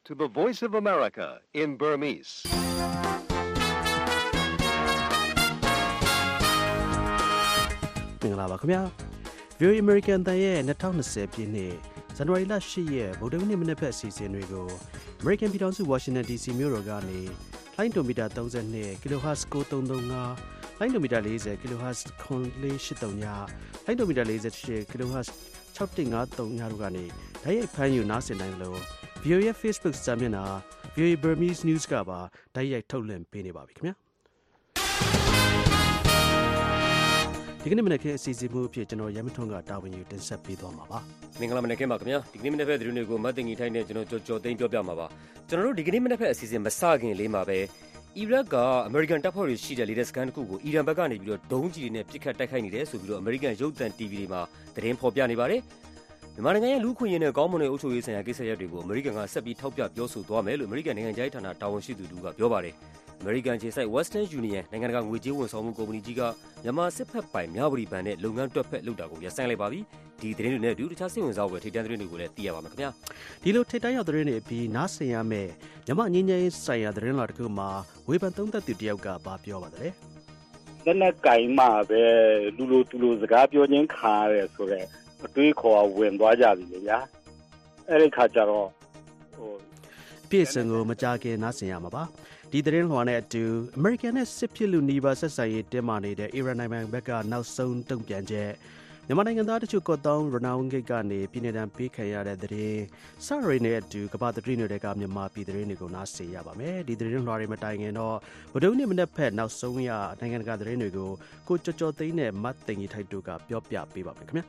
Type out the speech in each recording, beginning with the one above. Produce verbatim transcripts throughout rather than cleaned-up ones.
to the Voice of America in Burmese. ။မင်္ဂလာပါခင်ဗျာ။ V O A American တန်ရဲ့twenty twentyပြည့်နှစ်ဇန်နဝါရီလeightရက်ဗုဒ္ဓနေ့မနက်ဖက်အစီအစဉ်တွေကို American ပြည်ထောင်စု Washington D C မြို့တော်ကနေလိုင်းဒိုမီတာthirty-two kHz nine three three fiveလိုင်းဒိုမီတာforty kHz nine four eight threeလိုင်းဒိုမီတာforty-eight kHz six one five threeတို့ကနေဓာတ်ရိုက်ဖမ်းယူနားဆင်နိုင်လို့ V O A ရဲ့ Facebook စာမျက်နှာ V O A Burmese News ကပါဓာတ်ရိုက်ထုတ်လွှင့်ပေးနေပါပြီခင်ဗျာ။ဒီကနေ့မနေ့ကအစီအစဉ်မှုအဖြစ်ကျွန်တော်ရမထွန်းကတာဝန်ယူတင်ဆက်ပေးသွားမှာပါ။မင်္ဂလာမနက်ခင်းပါခင်ဗျာ။ဒီကနေ့မနေ့ဖက်သတင်းတွေကိုမတ်တင်ကြီးထိုင်းနဲ့ကျွန်တော်ကြော်ကြော်သိမ်းပြောပြမှာပါ။ကျွန်တော်တို့ဒီကနေ့မနေ့ဖက်အစီအစဉ်မစခင်လေးမှာပဲအီရတ်ကအမေရိကန်တပ်ဖွဲ့တွေရှိတဲ့လေတပ်စခန်းတစ်ခုကိုအီရန်ဘက်ကနေပြီးတော့ဒုံးကျည်တွေနဲ့ပစ်ခတ်တိုက်ခိုက်နေတယ်ဆိုပြီးတော့အမေရိကန်ရုပ်သံ T V တွေမှာသတင်းဖော်ပြနေပါတယ်။မြန်မာနိုင်ငံရဲ့လူ့ခွင့်ရေးနဲ့ကောင်းမွန်တဲ့အုပ်ချုပ်ရေးဆိုင်ရာကိစ္စရပ်တွေကိုအမေရိကန်ကဆက်ပြီးထောက်ပြပြောဆိုသွားမယ်လို့အမေရိကန်နိုင်ငံခြားရေးဌာနတာဝန်ရှိသူတို့ကပြောပါတယ်။အမေရိကန်ခြေစိုက် Western Union နိုင်ငံတကာငွေကြေးဝန်ဆောင်မှုကုမ္ပဏီကြီးကမြန်မာစစ်ဖက်ပိုင်မြဝတီဘဏ်နဲ့လုပ်ငန်းတွက်ဖက်လုပ်တာကိုရပ်ဆိုင်းလိုက်ပါပြီ။ဒီသတင်းတွေနဲ့အတူတခြားစိတ်ဝင်စားဖွယ်ထိပ်တန်းသတင်းတွေကိုလည်းသိရပါမယ်ခင်ဗျာ။ဒီလိုထိပ်တန်းရောက်သတင်းတွေအပြီးနားဆင်ရမယ့်မြန်မာငင်းငယ်ရေးဆိုင်ရာသတင်းလာတစ်ခုမှာဝေဖန်သုံးသပ်သူတယောက်ကဘာပြောပါသလဲ။လက်နဲ့ကင်မှပဲလူလိုသူလိုစကားပြောချင်းခံရတယ်ဆိုတော့အတွေးခေါ်ဝင်သွားကြပြီလေဗျာ။အဲ့ဒီခါကျတော့ဟိုပြည့်စုံကိုမကြခင်နားဆင်ရမှာပါ။ဒီသတင်းလွှာနဲ့အတူအမေရိကန်နဲ့စစ်ဖြစ်လူနီးပါးဆက်ဆံရေးတင်းမာနေတဲ့အီရန်နိုင်ငံဘက်ကနောက်ဆုံးတုံ့ပြန်ချက်မြန်မာနိုင်ငံသားတချို့ကော့တောင်းရနောင်းဂိတ်ကနေပြည်내တံပေးခံရတဲ့သတင်းစရိနဲ့အတူကမ္ဘာသတင်းတွေကမြန်မာပြည်သတင်းတွေကိုနားဆင်ရပါမယ်ဒီသတင်းလွှာတွေမတိုင်ခင်တော့ဗုဒ္ဓနေ့မနေ့ဖက်နောက်ဆုံးရနိုင်ငံတကာသတင်းတွေကိုကိုကြော်ကြော်သိန်းနဲ့မတ်သိန်ကြီးထိုက်တို့ကပြောပြပေးပါမယ်ခင်ဗျာ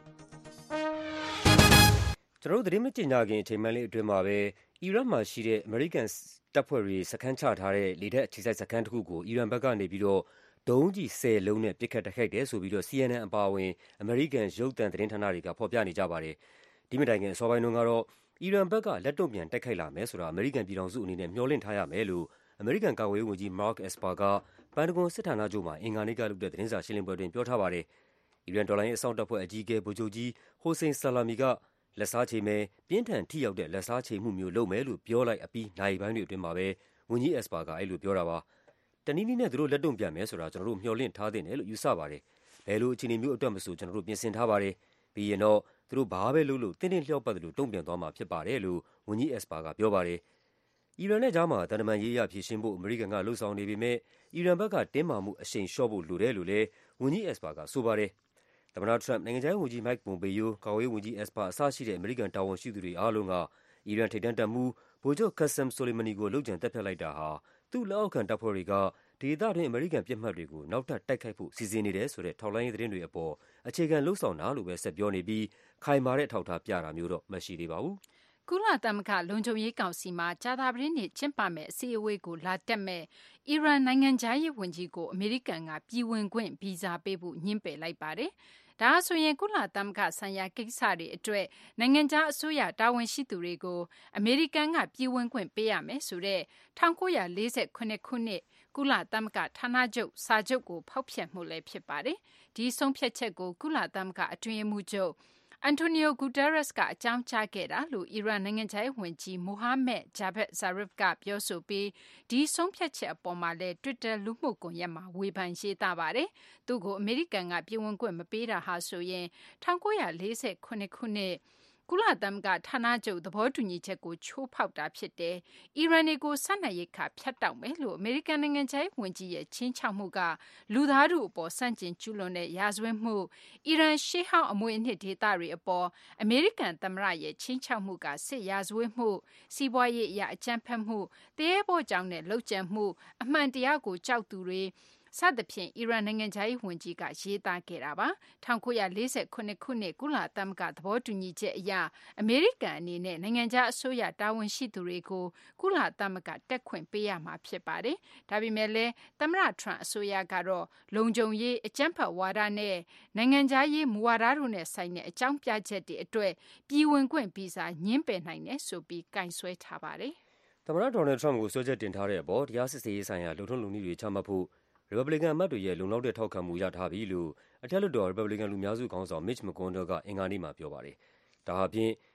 ကျွန်တော်တို့သတင်းမကြေညာခင်အချိန်မှန်လေးအတွင်းမှာပဲအီရတ်မှာရှိတဲ့ American တပ်ဖွဲ့တွေစခန်းချထားတဲ့လေတပ်အခြေစိုက်စခန်းတစ်ခုကိုအီရန်ဘက်ကနေပြီးတော့ဒုံးကျည်tenလုံးနဲ့ပစ်ခတ်တိုက်ခိုက်တယ်ဆိုပြီးတော့ C N N အပါအဝင် American ရုပ်သံသတင်းဌာနတွေကဖော်ပြနေကြပါတယ်။ဒီမတိုင်ခင်အစောပိုင်းတုန်းကတော့အီရန်ဘက်ကလက်တုံ့ပြန်တိုက်ခိုက်လာမယ်ဆိုတာ American ပြည်ထောင်စုအနေနဲ့မျှော်လင့်ထားရမယ်လို့ American ကာကွယ်ရေးဝန်ကြီး Mark Esper ကပန်တဂွန်စစ်ဌာနချုပ်မှာအင်္ဂါနေ့ကလုပ်တဲ့သတင်းစာရှင်းလင်းပွဲတွင်ပြောထားပါတယ်။အီရန်တော်လှန်ရေးအစောင့်တပ်ဖွဲ့အကြီးအကဲဗိုလ်ချုပ်ကြီး Hossein Salami ကလက်စားချေမယ်ပြင်းထန်ထိရောက်တဲ့လက်စားချေမှုမျိုးလုပ်မယ်လို့ပြောလိုက်အပြီးနိုင်ပိုင်းတွေအတွင်းမှာပဲဝန်ကြီး Esper ကအဲ့လိုပြောတာပါတနည်းနည်းနဲ့သူတို့လက်တုံ့ပြန်မယ်ဆိုတာကျွန်တော်တို့မျှော်လင့်ထားတဲ့တယ်လို့ယူဆပါတယ်ဘယ်လိုအခြေအနေမျိုးအတွက်မဆိုကျွန်တော်တို့ပြင်ဆင်ထားပါတယ်ပြီးရင်တော့သူတို့ဘာပဲလုပ်လို့တင်းတင်းလျှောက်ပတ်တယ်လို့တုံ့ပြန်သွားမှာဖြစ်ပါတယ်လို့ဝန်ကြီး Esper ကပြောပါတယ်အီရန်နဲ့ကြားမှာတန်တမန်ရေးရဖြည့်ရှင်းဖို့အမေရိကန်ကလှုံ့ဆော်နေပေမဲ့အီရန်ဘက်ကတင်းမာမှုအရှိန်လျှော့ဖို့လိုတယ်လို့လည်းဝန်ကြီး Esper ကဆိုပါတယ်သမ္မတ Trump နိုင်ငံခြားရေးဝန်ကြီး Mike Pompeo ကာကွယ်ရေးဝန်ကြီး Esper အစရှိတဲ့အမေရိကန်တာဝန်ရှိသူတွေအားလုံးကအီရန်ထိပ်တန်းတပ်မှူးဗိုလ်ချုပ် Qasem Soleimani ကိုလုပ်ကြံတပ်ဖြတ်လိုက်တာဟာသူ့လက်အောက်ခံတပ်ဖွဲ့တွေကဒေသတွင်းအမေရိကန်ပြစ်မှတ်တွေကိုနောက်ထပ်တိုက်ခိုက်ဖို့စီစဉ်နေတယ်ဆိုတဲ့ထောက်လှမ်းရေးသတင်းတွေအပေါ်အခြေခံလှုံ့ဆော်တာလို့ပဲဆက်ပြောနေပြီးခိုင်မာတဲ့ထောက်ထားပြတာမျိုးတော့မရှိသေးပါဘူး။ကုလသမဂ္ဂလုံခြုံရေးကောင်စီမှာကြာသပတေးနေ့ကျင်းပမယ့်အစည်းအဝေးကိုလာတက်မဲ့အီရန်နိုင်ငံခြားရေးဝန်ကြီးကိုအမေရိကန်ကပြည်ဝင်ခွင့်ဗီဇာပေးဖို့ညှင်းပယ်လိုက်ပါတယ်။ဒါဆိုရင်ကုလသမဂ္ဂဆိုင်ရာကိစ္စတွေအတွက်နိုင်ငံခြားအစိုးရတာဝန်ရှိသူတွေကိုအမေရိကန်ကပြည်ဝင်ခွင့်ပေးရမယ်ဆိုတဲ့nineteen forty-eightခုနှစ်ကုလသမဂ္ဂဌာနချုပ်စာချုပ်ကိုဖောက်ဖျက်မှုလည်းဖြစ်ပါတယ်။ဒီဆုံးဖြတ်ချက်ကိုကုလသမဂ္ဂအတွင်းရေးမှူးချုပ်Antonio Guterres ကအကြောင်းကြားခဲ့တာလို့အီရန်နိုင်ငံခြားရေးဝန်ကြီး Mohammad Javad Zarif ကပြောဆိုပြီးဒီဆုံးဖြတ်ချက်အပေါ်မှာလည်း Twitter လူမှုကွန်ရက်မှာဝေဖန်ရေးသားပါတယ်။သူ့ကိုအမေရိကန်ကပြည်ဝင်ခွင့်မပေးတာဟာဆိုရင်nineteen forty-eightခုနှစ်ကုလသမဂ္ဂဌာနချုပ်သဘောတူညီချက်ကိုချိုးဖောက်တာဖြစ်တယ်။အီရန်တွေကိုစားနပ်ရိက္ခာဖြတ်တောက်မယ်လို့အမေရိကန်နိုင်ငံခြားရေးဝန်ကြီးရဲ့ချင်းချောက်မှုကလူသားထုအပေါ်စန့်ကျင်ကျူးလွန်တဲ့ရာဇဝတ်မှုအီရန်ရှေးဟောင်းအမွေအနှစ်ဒေသတွေအပေါ်အမေရိကန်သမ္မတရဲ့ချင်းချောက်မှုကစစ်ရာဇဝတ်မှုစီးပွားရေးအရာအကြမ်းဖက်မှုတရေပေါ်ကြောင့်နဲ့လှုပ်ကြံမှုအမှန်တရားကိုကြောက်သူတွေစသဖြင့်အီရန်နိုင်ငံခြားရေးဝန်ကြီးကရေးသားခဲ့တာပါnineteen forty-eightခုနှစ်ကုလသမဂ္ဂသဘောတူညီချက်အရအမေရိကန်အနေနဲ့နိုင်ငံခြားအစိုးရတာဝန်ရှိသူတွေကိုကုလသမဂ္ဂတက်ခွင့်ပေးရမှာဖြစ်ပါတယ်ဒါပေမဲ့လည်းသမ္မတ Trump အစိုးရကတော့လုံခြုံရေးအကြမ်းဖက်ဝါဒနဲ့နိုင်ငံခြားရေးမူဝါဒတို့နဲ့ဆိုင်တဲ့အကြောင်းပြချက်တွေအတွက်ပြည်ဝင်ခွင့်ဗီဇာညှင်းပယ်နိုင်တယ်ဆိုပြီးကင်ဆွဲထားပါတယ်သမ္မတ Donald Trump ကိုစွဲချက်တင်ထားတဲ့အပေါ်တရားစစ်ဆေးရေးဆိုင်ရာလုံထုံးလုံနည်းတွေချမှတ်ဖို့ရီပတ်ဘလီကန်အမတ်တွေရဲ့လုံလောက်တဲ့ထောက်ခံမှုရထားပြီလို့အထက်လွှတ်တော်ရီပတ်ဘလီကန်လူများစုခေါင်းဆောင် Mitch McConnell ကအင်္ဂါနေ့မှာပြောပါတယ်။ဒါဟာဖြင့်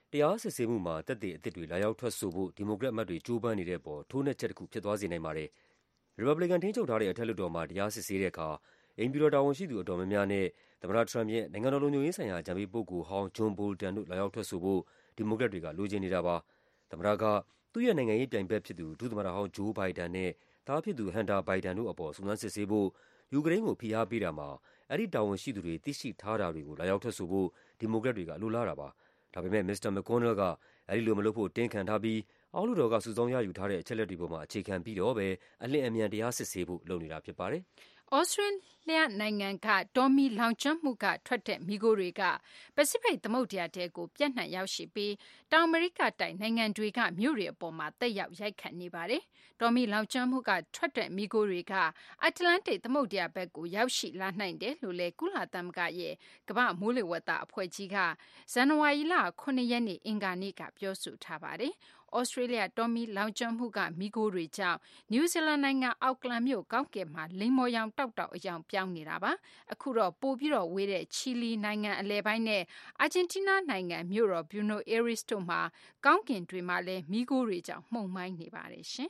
တရားစစ်ဆေးမှုမှာသက်သေအသစ်တွေလာရောက်ထွက်ဆိုဖို့ဒီမိုကရက်အမတ်တွေကြိုးပမ်းနေတဲ့အပေါ်ထိုးနှက်ချက်တစ်ခုဖြစ်သွားစေနိုင်ပါတယ်။ ရီပတ်ဘလီကန်ထိန်းချုပ်ထားတဲ့အထက်လွှတ်တော်မှာတရားစစ်ဆေးတဲ့အခါအိမ်ဖြူတော်တာဝန်ရှိသူအတော်များများနဲ့သမ္မတထရမ့်ပ်ရဲ့နိုင်ငံတော်လုံခြုံရေးဆိုင်ရာအကြံပေးပုဂ္ဂိုလ်ဟောင်း John Bolton တို့လာရောက်ထွက်ဆိုဖို့ဒီမိုကရက်တွေကလိုချင်နေတာပါ။ သမ္မတကသူ့ရဲ့နိုင်ငံရေးပြိုင်ဘက်ဖြစ်သူဒုသမ္မတဟောင်း Joe Biden နဲ့သားဖြစ်သူ Hunter Biden တို့အပေါ်စုံစမ်းစစ်ဆေးဖို့ယူကရိန်းကိုဖိအားပေးတာမှာအဲဒီတာဝန်ရှိသူတွေသိရှိထားတာတွေကိုလာရောက်ထွက်ဆိုဖို့ဒီမိုကရက်တွေကလိုလားတာပါ။ ဒါပေမဲ့ မစ္စတာ McConnell ကအဲဒီလိုမလုပ်ဖို့တင်းခံထားပြီးအောက်လွှတ်တော်ကစုဆောင်းရယူထားတဲ့အချက်အလက်တွေပေါ်မှာအခြေခံပြီးတော့ပဲအလျင်အမြန်တရားစစ်ဆေးဖို့လုပ်နေတာဖြစ်ပါတယ်။ဩစတြေးလျနိုင်ငံကတောမီးလောင်ကျွမ်းမှုကထွက်တဲ့မီးခိုးတွေကပစိဖိတ်သမုဒ္ဒရာထဲကိုပြန့်နှံ့ရောက်ရှိပြီးတောင်အမေရိကတိုက်နိုင်ငံတွေကမြို့တွေအပေါ်မှာသက်ရောက်ရိုက်ခတ်နေပါတယ်။တောမီးလောင်ကျွမ်းမှုကထွက်တဲ့မီးခိုးတွေကအတ္တလန္တိတ်သမုဒ္ဒရာဘက်ကိုရောက်ရှိလာနိုင်တယ်လို့လည်းကုလသမဂ္ဂရဲ့ကမ္ဘာ့မိုးလေဝသအဖွဲ့ကြီးကဇန်နဝါရီလခုနှစ်ရက်နေ့အင်္ဂါနေ့ကပြောဆိုထားပါတယ်။ဩစတြေးလျတောမီးလောင်ကျွမ်းမှုကမီးခိုးတွေကြောင့်နယူးဇီလန်နိုင်ငံအောက်ကလန်မြို့ကောင်းကင်မှာလိမ္မော်ရောင်တောက်တောက်အရောင်ပြောင်းနေတာပါအခုတော့ပိုပြီးတော့ဝေးတဲ့ချီလီနိုင်ငံအလယ်ပိုင်းနဲ့အာဂျင်တီးနားနိုင်ငံမြို့တော်ဘျူနိုအေးရီစ်တို့မှာကောင်းကင်တွေမှာလည်းမီးခိုးတွေကြောင့်မှုန်မှိုင်းနေပါတယ်ရှင်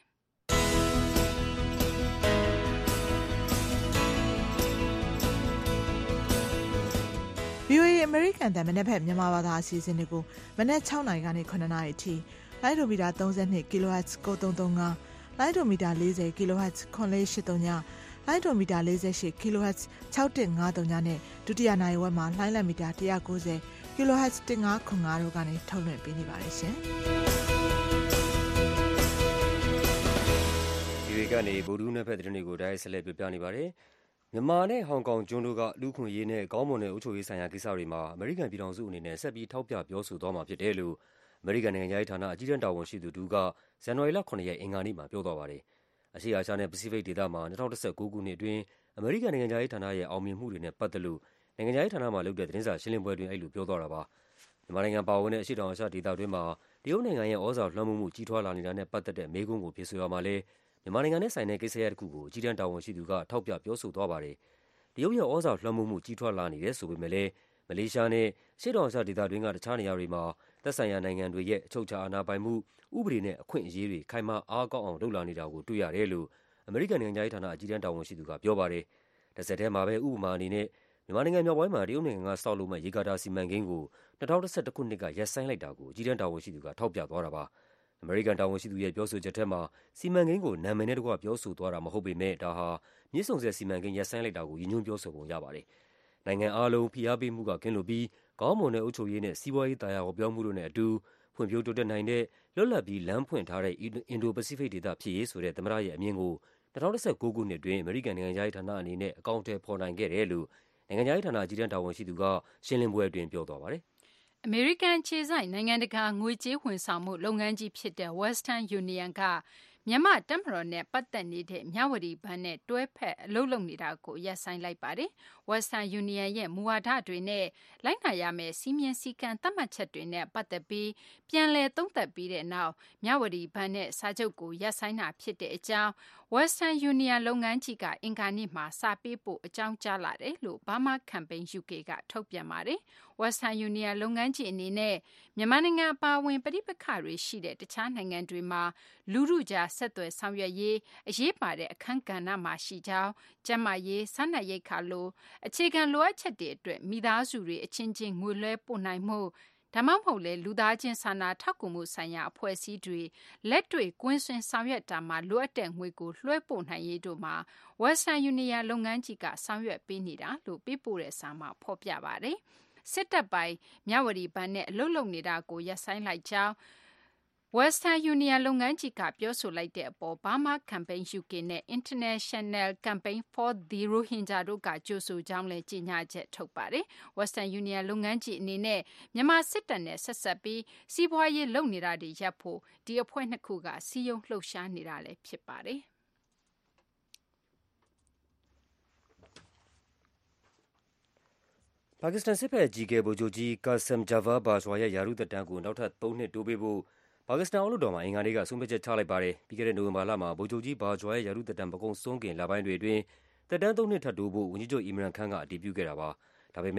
ဗွီအိုအေ American တန်မနက်ဖက်မြန်မာဘာသာအစီအစဉ်တွေကိုမနက်၆နာရီကနေခုနှစ်နာရီအထိလိုင်းဒိုမီတာသုံး၂ kHz ကိုသုံးသုံး၅လိုင်းဒိုမီတာ၄၀ kHz ခွန်လေး၈၃ညလိုင်းဒိုမီတာ၄၈ kHz ၆၁၅၃ညနဲ့ဒုတိယနိုင်ဝက်မှာလိုင်းလက်မီတာ၁၉၀ kHz ၁၅ခွန်၅တို့ကနေထုတ်လွှင့်ပေးနေပါတယ်ရှင်။ဒီတွေကနေဗုဒ္ဓဟူးနေ့ဖက်သတင်းတွေကိုတိုက်ရိုက်ဆက်လက်ပြပြနေပါတယ်။မြန်မာနဲ့ဟောင်ကောင်ကျွန်းတို့ကလူ့အခွင့်အရေးနဲ့ကောင်းမွန်တဲ့အုပ်ချုပ်ရေးဆိုင်ရာကိစ္စတွေမှာအမေရိကန်ပြည်ထောင်စုအနေနဲ့ဆက်ပြီးထောက်ပြပြောဆိုသွားမှာဖြစ်တယ်လို့အမေရိကန်နိုင်ငံခြားရေးဌာနအကြီးတန်းတာဝန်ရှိသူတူကဇန်နဝါရီလခုနှစ်ရက်အင်္ဂါနေ့မှာပြောသွားပါတယ်။အရှေ့အာရှနဲ့ပစိဖိတ်ဒေသမှာ၂၀၁၉ခုနှစ်အတွင်းအမေရိကန်နိုင်ငံခြားရေးဌာနရဲ့အောင်မြင်မှုတွေနဲ့ပတ်သက်လို့နိုင်ငံခြားရေးဌာနမှလုပ်တဲ့သတင်းစာရှင်းလင်းပွဲအတွင်းအဲဒီလိုပြောသွားတာပါ။မြန်မာနိုင်ငံပါဝင်တဲ့အရှေ့တောင်အာရှဒေသတွင်းမှာတရုတ်နိုင်ငံရဲ့ဩဇာလွှမ်းမိုးမှုကြီးထွားလာနေတာနဲ့ပတ်သက်တဲ့မေးခွန်းကိုဖြေဆိုရမှာလဲမြန်မာနိုင်ငံနဲ့ဆိုင်တဲ့ကိစ္စရပ်တစ်ခုကိုအကြီးတန်းတာဝန်ရှိသူကထောက်ပြပြောဆိုသွားပါတယ်။တရုတ်ရဲ့ဩဇာလွှမ်းမိုးမှုကြီးထွားလာနေတယ်ဆိုပေမဲ့လည်းမလေးရှားနဲ့အရှေ့တောင်အာရှဒေသတွင်းကတခြားနေရာတွေမှာသက်ဆိုင်ရာနိုင်ငံတွေရဲ့အချုပ်အခြာအာဏာပိုင်မှုဥပဒေနဲ့အခွင့်အရေးတွေခိုင်မာအားကောင်းအောင်လုပ်လာနေတာကိုတွေ့ရတယ်လို့အမေရိကန်နိုင်ငံခြားရေးဌာနအကြီးတန်းတာဝန်ရှိသူကပြောပါတယ်။တစ်ဆက်တည်းမှာပဲဥပမာအနေနဲ့မြန်မာနိုင်ငံမြောက်ပိုင်းမှာတရုတ်နိုင်ငံကဆောက်လုပ်မဲ့ရေကာတာစီမံကိန်းကို၂၀၁၁ခုနှစ်ကရပ်ဆိုင်းလိုက်တာကိုအကြီးတန်းတာဝန်ရှိသူကထောက်ပြသွားတာပါ။အမေရိကန်တာဝန်ရှိသူရဲ့ပြောဆိုချက်ထဲမှာစီမံကိန်းကိုနာမည်နဲ့တကွပြောဆိုသွားတာမဟုတ်ပေမဲ့ဒါဟာမြစ်ဆုံဆည်စီမံကိန်းရပ်ဆိုင်းလိုက်တာကိုရည်ညွှန်းပြောဆိုပုံရပါတယ်။နိုင်ငံအားလုံးဖိအားပေးမှုကကင်းလွတ်ပြီးကောင်းမွန်တဲ့အုပ်ချုပ်ရေးနဲ့စီးပွားရေးသာယာဝပြောမှုတို့နဲ့အတူဖွံ့ဖြိုးတိုးတက်နိုင်တဲ့လွတ်လပ်ပြီးလမ်းဖွင့်ထားတဲ့အင်ဒိုပစိဖိတ်ဒေသဖြစ်ရေးဆိုတဲ့သမ္မတရဲ့အမြင်ကို၂၀၁၉ခုနှစ်အတွင်းအမေရိကန်နိုင်ငံခြားရေးဌာနအနေနဲ့အကောင့်ထဲပေါ်နိုင်ခဲ့တယ်လို့နိုင်ငံခြားရေးဌာနအကြီးတန်းတာဝန်ရှိသူကရှင်းလင်းပွဲအတွင်းပြောသွားပါတယ်။အမေရိကန်ခြေဆိုင်နိုင်ငံတကာငွေကြေးဝန်ဆောင်မှုလုပ်ငန်းကြီးဖြစ်တဲ့ Western Union ကမြန်မာတပ်မတော်နဲ့ပတ်သက်နေတဲ့မြဝတီဘဏ်နဲ့တွဲဖက်အလုပ်လုပ်နေတာကိုရပ်ဆိုင်းလိုက်ပါတယ်။ Western Union ရဲ့မူဝါဒတွေနဲ့လိုက်နာရမယ့်စီမံစည်းကမ်းသတ်မှတ်ချက်တွေနဲ့ပတ်သက်ပြီးပြန်လည်သုံးသပ်ပြီးတဲ့နောက်မြဝတီဘဏ်နဲ့စာချုပ်ကိုရပ်ဆိုင်းတာဖြစ်တဲ့အကြောင်း Western Union လုပ်ငန်းကြီးကအင်္ဂါနေ့မှာစာပေးပို့အကြောင်းကြားလာတယ်လို့ Burma Campaign ယူ ကေ ကထုတ်ပြန်ပါတယ်။ Western Union လုပ်ငန်းကြီးအနေနဲ့မြန်မာနိုင်ငံအပါအဝင်ပဋိပက္ခတွေရှိတဲ့တခြားနိုင်ငံတွေမှာလူထုကြားဆက်သွယ်ဆောင်ရွက်ရေးအရေးပါတဲ့အခန်းကဏ္ဍမှာရှိကြောင်းကျန်းမာရေး၊စားနပ်ရိက္ခာလိုအခြေခံလိုအပ်ချက်တွေအတွက်မိသားစုတွေအချင်းချင်းငွေလွှဲပို့နိုင်မှုဒါမှမဟုတ်လေလူသားချင်းစာနာထောက်ကူမှုဆိုင်ရာအဖွဲ့အစည်းတွေလက်တွေ့ကွင်းဆင်းဆောင်ရွက်တာမှာလိုအပ်တဲ့ငွေကိုလွှဲပို့နိုင်ရေးတို့မှာ Western Union လုပ်ငန်းကြီးကဆောင်ရွက်ပေးနေတာလို့ပေးပို့တဲ့စာမှာဖော်ပြပါတယ်။စစ်တပ်ပိုင်မြဝတီဘဏ်နဲ့အလုပ်လုပ်နေတာကိုရပ်ဆိုင်းလိုက်ကြောင်းWestern Union လုပ်ငန်းကြီးကပြောဆိုလိုက်တဲ့အပေါ် Burma Campaign ယူ ကေ နဲ့ International Campaign for the Rohingya တို့ကကြိုဆိုကြောင်းလည်းကြေညာချက်ထုတ်ပါတယ်။ Western Union လုပ်ငန်းကြီးအနေနဲ့မြန်မာစစ်တပ်နဲ့ဆက်စပ်ပြီးစီးပွားရေးလုပ်နေတာတွေရပ်ဖို့ဒီအဖွဲ့နှစ်ခုကစည်းရုံးလှုပ်ရှားနေတာလည်းဖြစ်ပါတယ်။ပါကစ္စတန်စစ်ဘက်အကြီးအကဲဗိုလ်ချုပ်ကြီး Qasim Javad Bajwa ရဲ့ရာထူးသက်တမ်းကိုနောက်ထပ်သုံးနှစ်တိုးပေးဖို့ပါကစ္စတန်အောက်လွှတ်တော်မှာအင်္ဂါနေ့ကဆုံးဖြတ်ချက်ချလိုက်ပါတယ်။ပြီးခဲ့တဲ့နိုဝင်ဘာလမှာဗိုလ်ချုပ်ကြီး Bajwa ရဲ့ရာထူးသက်တမ်းမကုန်ဆုံးခင်လပိုင်းတွေအတွင်းသက်တမ်းသုံးနှစ်ထပ်တိုးဖို့ဝန်ကြီးချုပ် Imran Khan ကအတည်ပြုခဲ့တာပါ။ဒါပေမဲ့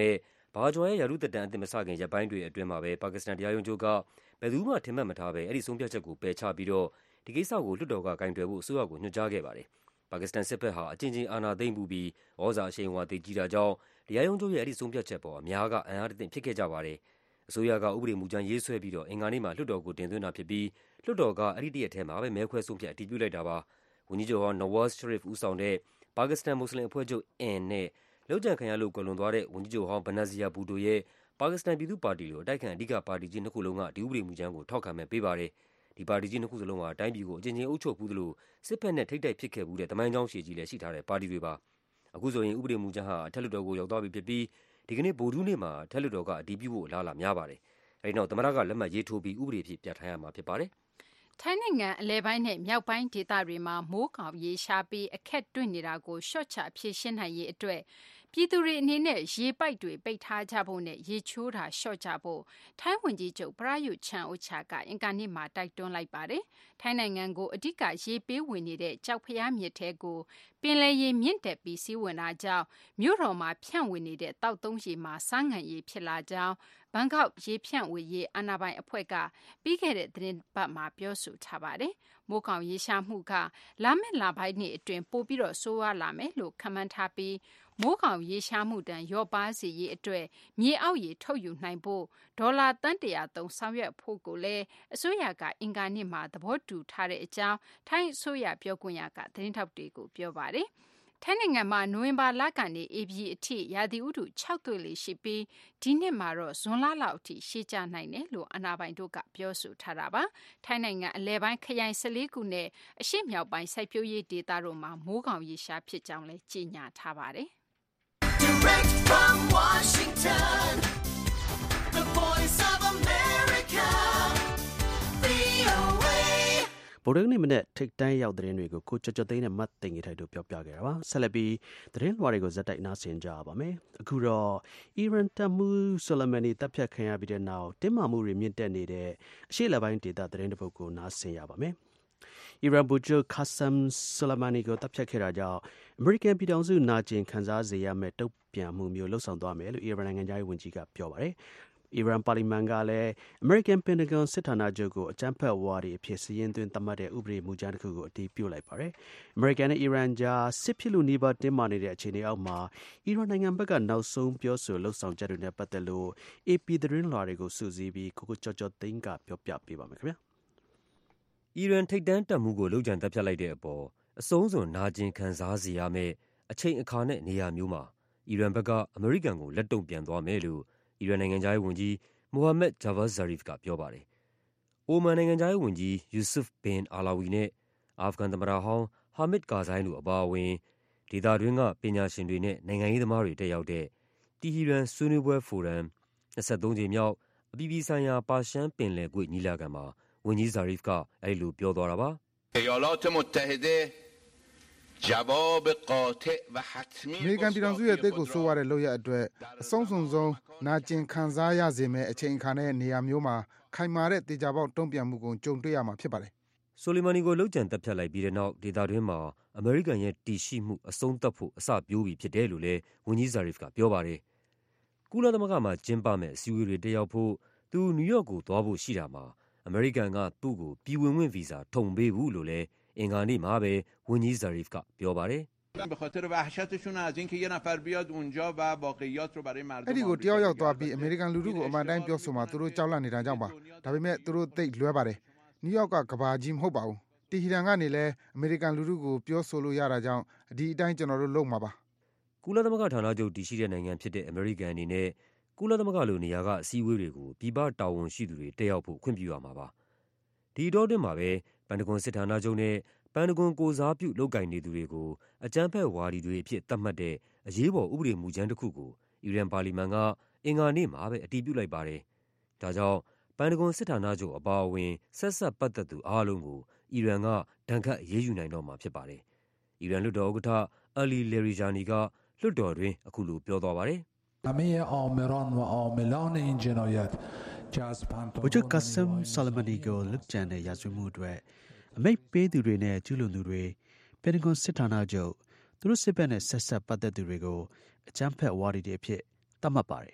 ဘာဂျွန်ရဲ့ရာထူးသက်တမ်းအသစ်မစခင်ရက်ပိုင်းတွေအတွင်းမှာပဲပါကစ္စတန်တရားရုံးချုပ်ကဘယ်သူမှထင်မှတ်မထားဘဲအဲ့ဒီဆုံးဖြတ်ချက်ကိုပယ်ချပြီးတော့ဒီကိစ္စကိုလွှတ်တော်ကကင်တွယ်ဖို့အစိုးရကိုညွှန်ကြားခဲ့ပါတယ်ပါကစ္စတန်စစ်ဘက်ဟာအချင်းချင်းအာဏာသိမ်းမှုပြီးဩဇာအရှိန်အဝါသိကြီးတာကြောင့်တရားရုံးချုပ်ရဲ့အဲ့ဒီဆုံးဖြတ်ချက်ပေါ်အများကအံ့အားတသင့်ဖြစ်ခဲ့ကြပါတယ်အစိုးရကဥပဒေမူကြမ်းရေးဆွဲပြီးတော့အင်္ဂါနေ့မှာလွှတ်တော်ကိုတင်သွင်းတာဖြစ်ပြီးလွှတ်တော်ကအဲ့ဒီတရက်ထဲမှာပဲမဲခွဲဆုံးဖြတ်အတည်ပြုလိုက်တာပါဝန်ကြီးချုပ်ဟောင်း Nawaz Sharif ဦးဆောင်တဲ့ပါကစ္စတန်မွတ်စလင်အဖွဲ့ချုပ် N နဲ့လောက်ကျန်ခံရလို့ကွယ်လွန်သွားတဲ့ဝန်ကြီးချုပ်ဟောင်း Benazir Bhutto ရဲ့ပါကစ္စတန်ပြည်သူ့ပါတီလိုအတိုက်ခံအဓိကပါတီကြီးနှစ်ခုလုံးကဒီဥပဒေမူကြမ်းကိုထောက်ခံမဲ့ပေးပါတယ်ဒီပါတီကြီးနှစ်ခုစလုံးဟာတိုင်းပြည်ကိုအကျဉ်းချင်းအုပ်ချုပ်မှုသလိုစစ်ဖက်နဲ့ထိပ်တိုက်ဖြစ်ခဲ့မှုတဲ့တမိုင်းကြောင်းရှည်ကြီးလည်းရှိထားတဲ့ပါတီတွေပါအခုဆိုရင်ဥပဒေမူကြမ်းဟာအထက်လွှတ်တော်ကိုရောက်သွားပြီဖြစ်ပြီးဒီကနေ့ဗုဒ္ဓဟူးနေ့မှာအထက်လွှတ်တော်ကအတည်ပြုဖို့အလားအလာများပါတယ်အဲဒီနောက်သမ္မတကလက်မှတ်ရေးထိုးပြီးဥပဒေအဖြစ်ပြဋ္ဌာန်းရမှာဖြစ်ပါတယ်ထိုင်းနိုင်ငံအလဲပိုင်းနဲ့မြောက်ပိုင်းဒေသတွေမှာမိုးကောင်ရေရှားပြီးအခက်တွေ့နေတာကိုရှော့ချဖြေရှင်းနိုင်ရေးအတွက်ပြည်သူတွေအနေနဲ့ရေပိုက်တွေပိတ်ထားကြဖို့နဲ့ရေချိုးတာလျှော့ကြဖို့ထိုင်းဝန်ကြီးချုပ်ပရာယုချန်အိုချာကအင်္ဂါနေ့မှာတိုက်တွန်းလိုက်ပါတယ်။ထိုင်းနိုင်ငံကိုအဓိကရေပေးဝင်နေတဲ့ကြောက်ဖျားမြစ်ထဲကိုပင်လယ်ရေမြင့်တက်ပြီးစီးဝင်တာကြောင့်မြို့တော်မှာဖြန့်ဝေနေတဲ့တောက်သုံးရေမှာစားငံရေဖြစ်လာကြောင်းဘန်ကောက်ရေဖြန့်ဝေရေးအာဏာပိုင်အဖွဲ့ကပြီးခဲ့တဲ့သတင်းပတ်မှာပြောဆိုထားပါတယ်။မိုးကောင်ရေရှားမှုကလာမယ့်လပိုင်းနှစ်အတွင်းပိုပြီးတော့ဆိုးရွားလာမယ်လို့ခန့်မှန်းထားပြီးမိုးကောင်ရေရှားမှုတန်ရော့ပါစေရေးအတွက်မြေအောက်ရေထုတ်ယူနိုင်ဖို့ဒေါ်လာတန်တရာသုံးဆောင်ရွက်ဖို့ကိုလည်းအစိုးရကအင်္ဂါနေ့မှာသဘောတူထားတဲ့အကြောင်းထိုင်းအစိုးရပြောခွင့်ရကသတင်းထောက်တွေကိုပြောပါတယ်။ထိုင်းနိုင်ငံမှာနိုဝင်ဘာလကနေဧပြီအထိရာသီဥတုခြောက်သွေ့လေရှိပြီးဒီနှစ်မှာတော့ဇွန်လလောက်အထိရှေ့ကျနိုင်တယ်လို့အာဏာပိုင်တို့ကပြောဆိုထားတာပါ။ထိုင်းနိုင်ငံအလဲပိုင်းခရိုင်၁၄ခုနဲ့အရှေ့မြောက်ပိုင်းစိုက်ပျိုးရေးဒေသတို့မှာမိုးကောင်ရေရှားဖြစ်ကြောင်းလည်းကြေညာထားပါတယ်။ Direct from Washington, the voice of America, V O A. ဗုဒ္ဓနေ့မနေ့ထိတ်တန်းရောက်တဲ့တွေကိုကိုကြကြသိန်းနဲ့မတ်တင်ကြီးထိုက်တို့ပြောပြခဲ့တာပါဆက်လက်ပြီးသတင်းလွှာတွေကိုဇက်တိုက်နားဆင်ကြပါမယ်အခုတော့အီရန်တပ်မှူးဆိုလမန်နီတပ်ဖြတ်ခံရပြီးတဲ့နောက်တင်းမာမှုတွေမြင့်တက်နေတဲ့အရှေ့လက်ပိုင်းဒေသသတင်းတစ်ပုဒ်ကိုနားဆင်ရပါမယ်အီရန်ဗိုလ်ချုပ်ခါဆမ်ဆူလမန်နီကိုတပ်ဖြတ်ခဲ့တာကြောင့်အမေရိကန်ပြည်ထောင်စုနာကျင်ခံစားစေရမယ့်တုံ့ပြန်မှုမျိုးလှုပ်ဆောင်သွားမယ်လို့အီရန်နိုင်ငံသားရေးဝန်ကြီးကပြောပါတယ်။အီရန်ပါလီမန်ကလည်းအမေရိကန်ပင်တဂွန်စစ်ဌာနချုပ်ကိုအကြမ်းဖက်ဝါဒီအဖြစ်စည်ရင်းသွင်းသတ်မှတ်တဲ့ဥပဒေမူကြမ်းတစ်ခုကိုအတည်ပြုလိုက်ပါတယ်။အမေရိကန်နဲ့အီရန်ကြားစစ်ဖြစ်လို့နေပါတင်းမာနေတဲ့အခြေအနေအောက်မှာအီရန်နိုင်ငံဘက်ကနောက်ဆုံးပြောဆိုလှုပ်ဆောင်ချက်တွေနဲ့ပတ်သက်လို့ အေပီ သတင်းလွှာတွေကိုစုစည်းပြီးကိုကိုကျော်ကျော်သိန်းကပြောပြပေးပါမယ်ခင်ဗျာ။အီရန်ထိပ်တန်းတပ်မှုကိုလှုပ်ကြံတပ်ဖြတ်လိုက်တဲ့အပေါ်အဆုံးစွန်နာကျင်ခံစားစေရမယ့်အချိန်အခါနဲ့နေရာမျိုးမှာအီရန်ဘက်ကအမေရိကန်ကိုလက်တုံ့ပြန်သွားမယ်လို့အီရန်နိုင်ငံသားရေးဝန်ကြီးမိုဟာမက်ဂျာဗတ်ဇာရီဖ်ကပြောပါတယ်။အိုမန်နိုင်ငံသားရေးဝန်ကြီးယူဆုဖ်ဘင်အာလာဝီနဲ့အာဖဂန်သမ္မတဟောင်းဟာမစ်ကာဇိုင်းတို့အပါအဝင်ဒေသတွင်းကပညာရှင်တွေနဲ့နိုင်ငံရေးသမားတွေတက်ရောက်တဲ့တီဟီရန်ဆွေးနွေးပွဲဖိုရမ်၂၃ကြိမ်မြောက်အပြည်ပြည်ဆိုင်ရာပါရှန်ပင်လယ်ကွေ့ညီလာခံမှာဝန်ကြီးဇာရီဖ်ကအဲဒီလိုပြောသွားတာပါ။ ایالات متحده جواب قاطع و حتمی အမေရိကန်ပြည်ထောင်စုရဲ့တိတ်ကိုဆိုးရတဲ့လုပ်ရအတွက်အဆုံးစွန်ဆုံးနာကျင်ခံစားရစေမယ့်အချိန်အခါနဲ့နေရာမျိုးမှာခိုင်မာတဲ့တေချာပေါက်တုံ့ပြန်မှုကိုကြုံတွေ့ရမှာဖြစ်ပါတယ်။ဆိုလီမာနီကိုလှုပ်ကြံတပ်ဖြတ်လိုက်ပြီးတဲ့နောက်ဒေသတွင်းမှာအမေရိကန်ရဲ့တည်ရှိမှုအဆုံးသတ်ဖို့အစပျိုးပြီဖြစ်တယ်လို့လည်းဝန်ကြီးဇာရီဖ်ကပြောပါတယ်။ကုလသမဂ္ဂမှာကျင်းပမယ့်အစည်းအဝေးတွေတက်ရောက်ဖို့သူနယူးယောက်ကိုသွားဖို့ရှိတာမှာအမေရိကန်ကသူ့ကိုပြည်ဝင်ခွင့်ဗီဇာထုံပေးဘူးလို့လည်းအင်္ဂါနေ့မှာပဲဝန်ကြီးဇာရီဖ်ကပြောပါတယ် به خاطر وحشتشون از اینکه یه نفر بیاد اونجا و واقعیات رو برای مردم အဲ့ဒီကိုတယောက်ယောက်သွားပြီးအမေရိကန်လူထုကိုအမှန်တိုင်းပြောဆိုမှသူတို့ကြောက်လန့်နေတာကြောင့်ပါဒါပေမဲ့သူတို့သိလွဲပါတယ်နယူးယောက်ကကဘာကြီးမဟုတ်ပါဘူးတီဟီရန်ကနေလည်းအမေရိကန်လူထုကိုပြောဆိုလို့ရတာကြောင့်ဒီအတိုင်းကျွန်တော်တို့လုပ်မှာပါကုလသမဂ္ဂဌာနချုပ်တည်ရှိတဲ့နိုင်ငံဖြစ်တဲ့အမေရိကန်အနေနဲ့ကုလသမဂ္ဂလိုနေရာကအစည်းအဝေးတွေကိုပြည်ပတာဝန်ရှိသူတွေတက်ရောက်ဖို့ခွင့်ပြုရမှာပါဒီတော့တွင်မှာပဲပန်တဂွန်စစ်ဌာနချုပ်နဲ့ပန်တဂွန်ကိုစားပြုလုပ်ကင်နေသူတွေကိုအကြမ်းဖက်ဝါဒီတွေအဖြစ်သတ်မှတ်တဲ့အရေးပေါ်ဥပဒေမူကြမ်းတစ်ခုကိုအီရန်ပါလီမန်ကအင်္ဂါနေ့မှာပဲအတည်ပြုလိုက်ပါတယ်။ဒါကြောင့်ပန်တဂွန်စစ်ဌာနချုပ်အပါအဝင်ဆက်ဆက်ပတ်သက်သူအားလုံးကိုအီရန်ကဒဏ်ခတ်အရေးယူနိုင်တော့မှာဖြစ်ပါတယ်။အီရန်လွှတ်တော်ဥက္ကဋ္ဌအလီလေရီဂျာနီကလွှတ်တော်တွင်အခုလိုပြောသွားပါတယ်။ همه آمران و عاملان این جنایت که از ဗိုလ်ချုပ်ကာဆမ်ဆာလမနီကိုလှုပ်ကြံတဲ့ရာဇဝတ်မှုတွေအမိတ်ပေးသူတွေနဲ့ကျူးလွန်သူတွေပင်တဂွန်စစ်ဌာနချုပ်သူတို့စစ်ဘက်နဲ့ဆက်ဆက်ပတ်သက်သူတွေကိုအကြမ်းဖက်ဝါဒီတွေအဖြစ်သတ်မှတ်ပါတယ်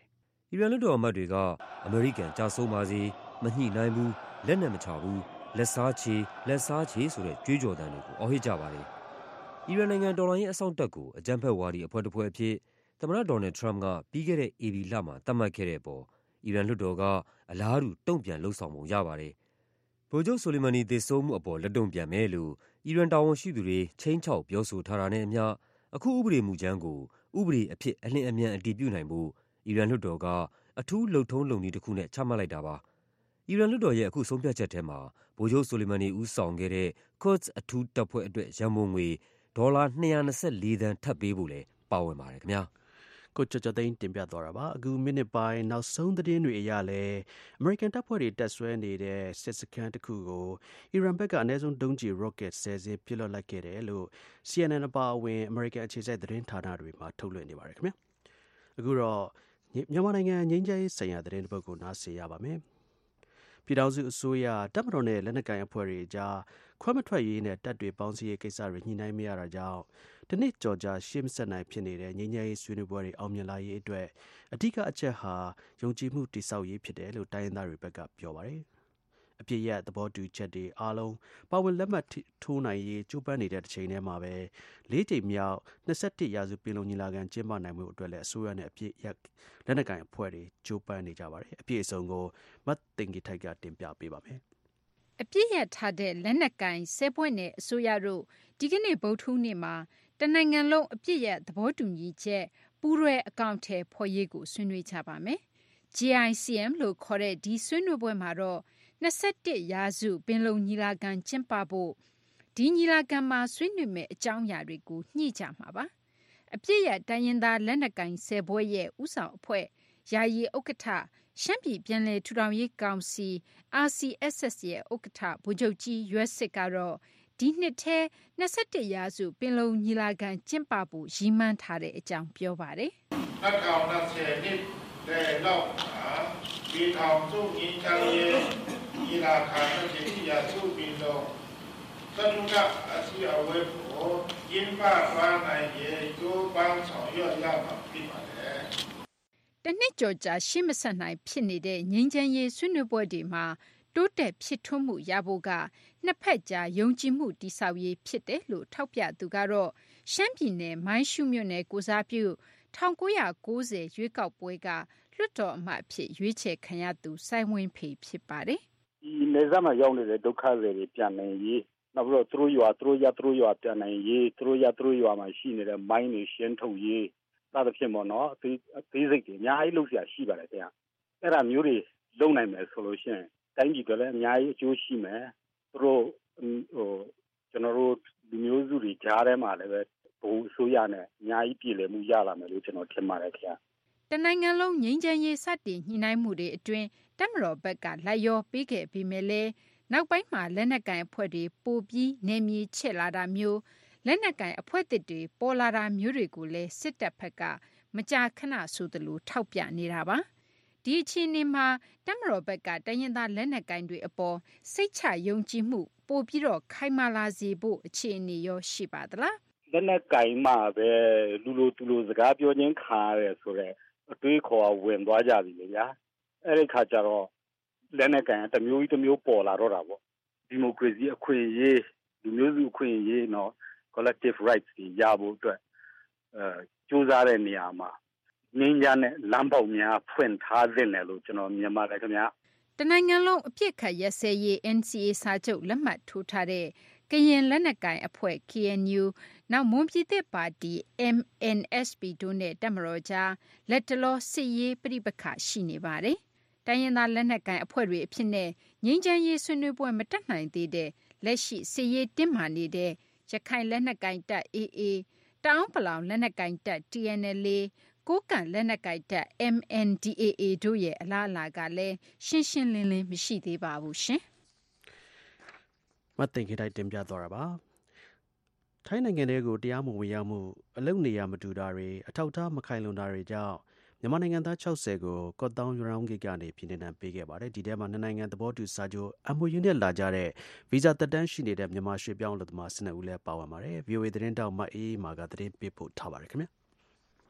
အီရန်လွှတ်တော်အမတ်တွေကအမေရိကန်ကြာဆုံးပါစေမညှိနှိုင်းဘူးလက်နက်မချဘူးလက်စားချေလက်စားချေဆိုတဲ့ကြွေးကြော်သံတွေကိုအော်ဟစ်ကြပါတယ်အီရန်နိုင်ငံတော်လှန်ရေးအစောင့်တပ်ကိုအကြမ်းဖက်ဝါဒီအဖွဲ့တစ်ဖွဲ့အဖြစ်သမ္မတဒေါ်နယ်ထရမ့်ကပြီးခဲ့တဲ့ဧပြီလမှာသတ်မှတ်ခဲ့တဲ့အပေါ်အီရန်လွှတ်တော်ကအလားတူတုံ့ပြန်လှုံ့ဆော်ပုံရပါတယ်ဗိုလ်ချုပ်ဆိုလီမာနီသေဆုံးမှုအပေါ်လက်တုံ့ပြန်မယ်လို့အီရန်တာဝန်ရှိသူတွေချိန်ချောက်ပြောဆိုထားတာနဲ့အမျှအခုဥပဒေမူကြမ်းကိုဥပဒေအဖြစ်အလင်းအမြန်အတည်ပြုနိုင်ဖို့အီရန်လွှတ်တော်ကအထူးလုပ်ထုံးလုပ်နည်းတစ်ခုနဲ့ချမှတ်လိုက်တာပါအီရန်လွှတ်တော်ရဲ့အခုဆုံးဖြတ်ချက်ထဲမှာဗိုလ်ချုပ်ဆိုလီမာနီဦးဆောင်ခဲ့တဲ့ Quds အထူးတပ်ဖွဲ့အတွက်ရန်ပုံငွေဒေါ်လာ၂၂၄သန်းထပ်ပေးဖို့လည်းပါဝင်ပါတယ်ခင်ဗျာကိုချောချောသိန်းတင်ပြသွားတာပါအခုမိနစ်ပိုင်းနောက်ဆုံးသတင်းတွေအရလဲအမေရိကန်တပ်ဖွဲ့တွေတက်ဆွဲနေတဲ့စစ်စခန်းတစ်ခုကိုအီရန်ဘက်ကအနည်းဆုံးဒုံးကျည် rocket ဆယ်စင်းပစ်လွှတ်လိုက်ခဲ့တယ်လို့ စီ အန် အန် အပါအဝင်အမေရိကန်အခြေစိုက်သတင်းဌာနတွေမှာထုတ်လွှင့်နေပါတယ်ခင်ဗျာအခုတော့မြန်မာနိုင်ငံငြိမ်းချမ်းရေးဆိုင်ရာသတင်းတစ်ပုဒ်ကိုနားဆင်ရပါမယ်ပြည်ထောင်စုအစိုးရတပ်မတော်နဲ့လက်နက်ကိုင်အဖွဲ့တွေကြားခွဲမထွက်ရေးနဲ့တပ်တွေပေါင်းစည်းရေးကိစ္စတွေညှိနှိုင်းမရတာကြောင့်တနစ်ကြော်ကြာရှေ့မဆက်နိုင်ဖြစ်နေတဲ့ငြိမ်းချမ်းရေးဆွေးနွေးပွဲတွေအောင်မြင်လာရေးအတွက်အဓိကအချက်ဟာယုံကြည်မှုတည်ဆောက်ရေးဖြစ်တယ်လို့တိုင်းရင်းသားတွေဘက်ကပြောပါတယ်အပြည့်ရသဘောတူချက်တွေအားလုံးပါဝင်လက်မှတ်ထိုးနိုင်ရေးကြိုးပမ်းနေတဲ့တစ်ချိန်တည်းမှာပဲလေးကြိမ်မြောက်နှစ်၁၁ရာစုပင်လုံညီလာခံကျင်းပနိုင်မှုအတွက်လည်းအစိုးရနဲ့အပြည့်ရလက်နက်ကိုင်အဖွဲ့တွေကြိုးပမ်းနေကြပါတယ်အပြည့်အစုံကိုမတ်တင်ဂီထိုက်ကတင်ပြပေးပါမယ်အပြည့်ရထားတဲ့လက်နက်ကင်ဆဲပွဲနဲ့အစိုးရတို့ဒီကနေ့ဗုဒ္ဓဟူးနေ့မှာတနိုင်ငံလုံးအပြည့်ရသဘောတူညီချက်ပူးရဲအကောင့်ထဲဖော်ရေးကိုဆွေးနွေးကြပါမယ် ဂျီ အိုင် စီ အမ် လို့ခေါ်တဲ့ဒီဆွေးနွေးပွဲမှာတော့နှစ်၁၁ရာစုပင်လုံညီလာခံကျင်းပဖို့ဒီညီလာခံမှာဆွေးနွေးမယ့်အကြောင်းအရာတွေကိုညှိကြမှာပါအပြည့်ရတိုင်းရင်းသားလက်နက်ကင်ဆဲပွဲရဲ့ဥဆောင်အဖွဲ့ယာယီဥက္ကဋ္ဌရှမ်းပြည်ပြည်နယ်ထူထောင်ရေးကောင်စီ အာ စီ အက်စ် အက်စ် ရဲ့ဥက္ကဋ္ဌဗိုလ်ချုပ်ကြီးရွက်စစ်ကတော့ဒီနှစ်ထဲနှစ်၁၁ရာစုပင်လုံညီလာခံကျင်းပဖို့ရည်မှန်းထားတဲ့အကြောင်းပြောပါတယ်၂၀၂၀နှစ်တဲ့လောက်မှာဒီထောင်စုငင်းချမ်းရေးညီလာခံနဲ့ဒီရာစုပင်လုံသတုကအစီအဝေးကိုကျင်းပသွားနိုင်ရေးကြိုးပမ်းဆောင်ရွက်ရမှာဖြစ်ပါတယ်တနှစ်ကျော်ကြာရှေ့မဆက်နိုင်ဖြစ်နေတဲ့ငြိမ်းချမ်းရေးဆွေးနွေးပွဲတွေမှာတိုးတက်ဖြစ်ထွန်းမှုရဖို့ကနှစ်ဖက်ကြားယုံကြည်မှုတည်ဆောက်ရေးဖြစ်တယ်လို့ထောက်ပြသူကတော့ရှမ်းပြည်နယ်မိုင်းရှုးမြို့နယ်ကိုစားပြု၁၉၉၀ရွေးကောက်ပွဲကလွှတ်တော်အမတ်အဖြစ်ရွေးချယ်ခံရသူစိုင်းဝင်းဖေဖြစ်ပါတယ်ဒီနေစားမှာရောက်နေတဲ့ဒုက္ခတွေပြန်နိုင်ရေးနောက်ပြီးတော့သူတို့ရွာသူတို့ရသူတို့ရွာပြန်နိုင်ရေးသူတို့ရသူတို့ရွာမှာရှိနေတဲ့မိုင်းတွေရှင်းထုတ်ရေးစသဖြင့်ပေါ့နော်အသေးအသေးစိတ်တွေအများကြီးလုပ်เสียရှိပါတယ်ခင်ဗျအဲ့ဒါမျိုးတွေလုပ်နိုင်မယ်ဆိုလို့ရှိရင်တိုင်းပြည်ကလည်းအများကြီးအကျိုးရှိမယ်သူတို့ဟိုကျွန်တော်တို့လူမျိုးစုတွေကြားထဲမှာလည်းပဲဘုံအစိုးရနဲ့အများကြီးပြည်လည်မှုရလာမယ်လို့ကျွန်တော်ထင်ပါတယ်ခင်ဗျတနိုင်ငံလုံးငြိမ်းချမ်းရေးစတင်ညှိနှိုင်းမှုတွေအတွင်းတပ်မတော်ဘက်ကလိုက်ရောပေးခဲ့ပြီးမြဲလဲနောက်ပိုင်းမှာလက်နက်ကင်အဖွဲ့တွေပိုပြီးနေမြေချဲ့လာတာမျိုးလက်နက်ကင်အဖွဲ့သစ်တွေပေါ်လာတာမျိုးတွေကိုလည်းစစ်တပ်ဘက်ကမကြာခဏဆိုသလိုထောက်ပြနေတာပါဒီအချိန်နေမှာတပ်မတော်ဘက်ကတိုင်းရင်းသားလက်နက်ကင်တွေအပေါ်စိတ်ချယုံကြည်မှုပိုပြီးတော့ခိုင်မာလာစေဖို့အခြေအနေရောရှိပါသလားလက်နက်ကင်မှာပဲလူလိုသူလိုစကားပြောခြင်းခါရဲဆိုတော့အတွေးခေါ်ဝင်သွားကြပြီလေဗျာအဲ့ဒီခါကျတော့လက်နက်ကင်တစ်မျိုးကြီးတစ်မျိုးပေါ်လာတော့တာပေါ့ဒီမိုကရေစီအခွင့်အရေးလူမျိုးစုအခွင့်အရေးနော် collective rights တွေရဖို့အတွက်အဲကြိုးစားတဲ့နေရာမှာငင်းကြတဲ့လမ်းပေါက်များဖွင့်ထားတဲ့နယ်လို့ကျွန်တော်မြင်ပါတယ်ခင်ဗျာတနိုင်ငံလုံးအပြစ်ခတ်ရက်စဲရေး အန် စီ အေ စာချုပ်လက်မှတ်ထိုးထားတဲ့ကရင်လက်နက်ကိုင်အဖွဲ့ ကေ အန် ယူ နောက်မွန်ပြည်သစ်ပါတီ အမ် အန် အက်စ် ပီ တို့နဲ့တပ်မတော်ကြားလက်တလောစစ်ရေးပြိပခရှိနေပါတယ်တိုင်းရင်းသားလက်နက်ကိုင်အဖွဲ့တွေအဖြစ်နဲ့ငြိမ်းချမ်းရေးဆွေးနွေးပွဲမတက်နိုင်သေးတဲ့လက်ရှိစစ်ရေးတင်းမာနေတဲ့ရခိုင်လက်နက်ကိုင်တပ် အေးအေး တအောင်းပလောင်လက်နက်ကိုင်တပ် တီ အန် အယ်လ် အေ ကိုးကန့်လက်နက်ကိုင်တပ် အမ် အန် ဒီ အေ အေ တို့ရဲ့အလားအလာကလည်းရှင်းရှင်းလင်းလင်းမရှိသေးပါဘူးရှင်မတ်တင်ခေတိုက်တင်ပြသွားတာပါထိုင်းနိုင်ငံတွေကိုတရားမဝင်ရောက်မှုအလုံနေရမတူတာတွေအထောက်အထားမခိုင်လုံတာတွေကြောင့်မြန်မာနိုင်ငံသား၆၀ကိုကော့တောင်းရောင်းဂိတ်ကနေပြည်နှင်ပေးခဲ့ပါတယ်ဒီထဲမှာနှစ်နိုင်ငံသဘောတူစာချုပ် အမ် အို ယူ နဲ့လာကြတဲ့ဗီဇာသက်တမ်းရှိနေတဲ့မြန်မာရွှေပြောင်းလူသမား၁၂ဦးလည်းပါဝင်ပါတယ် ဗီ အို အေ သတင်းတောက်မအေးမာကသတင်းပေးပို့ထားပါတယ်ခင်ဗျာထို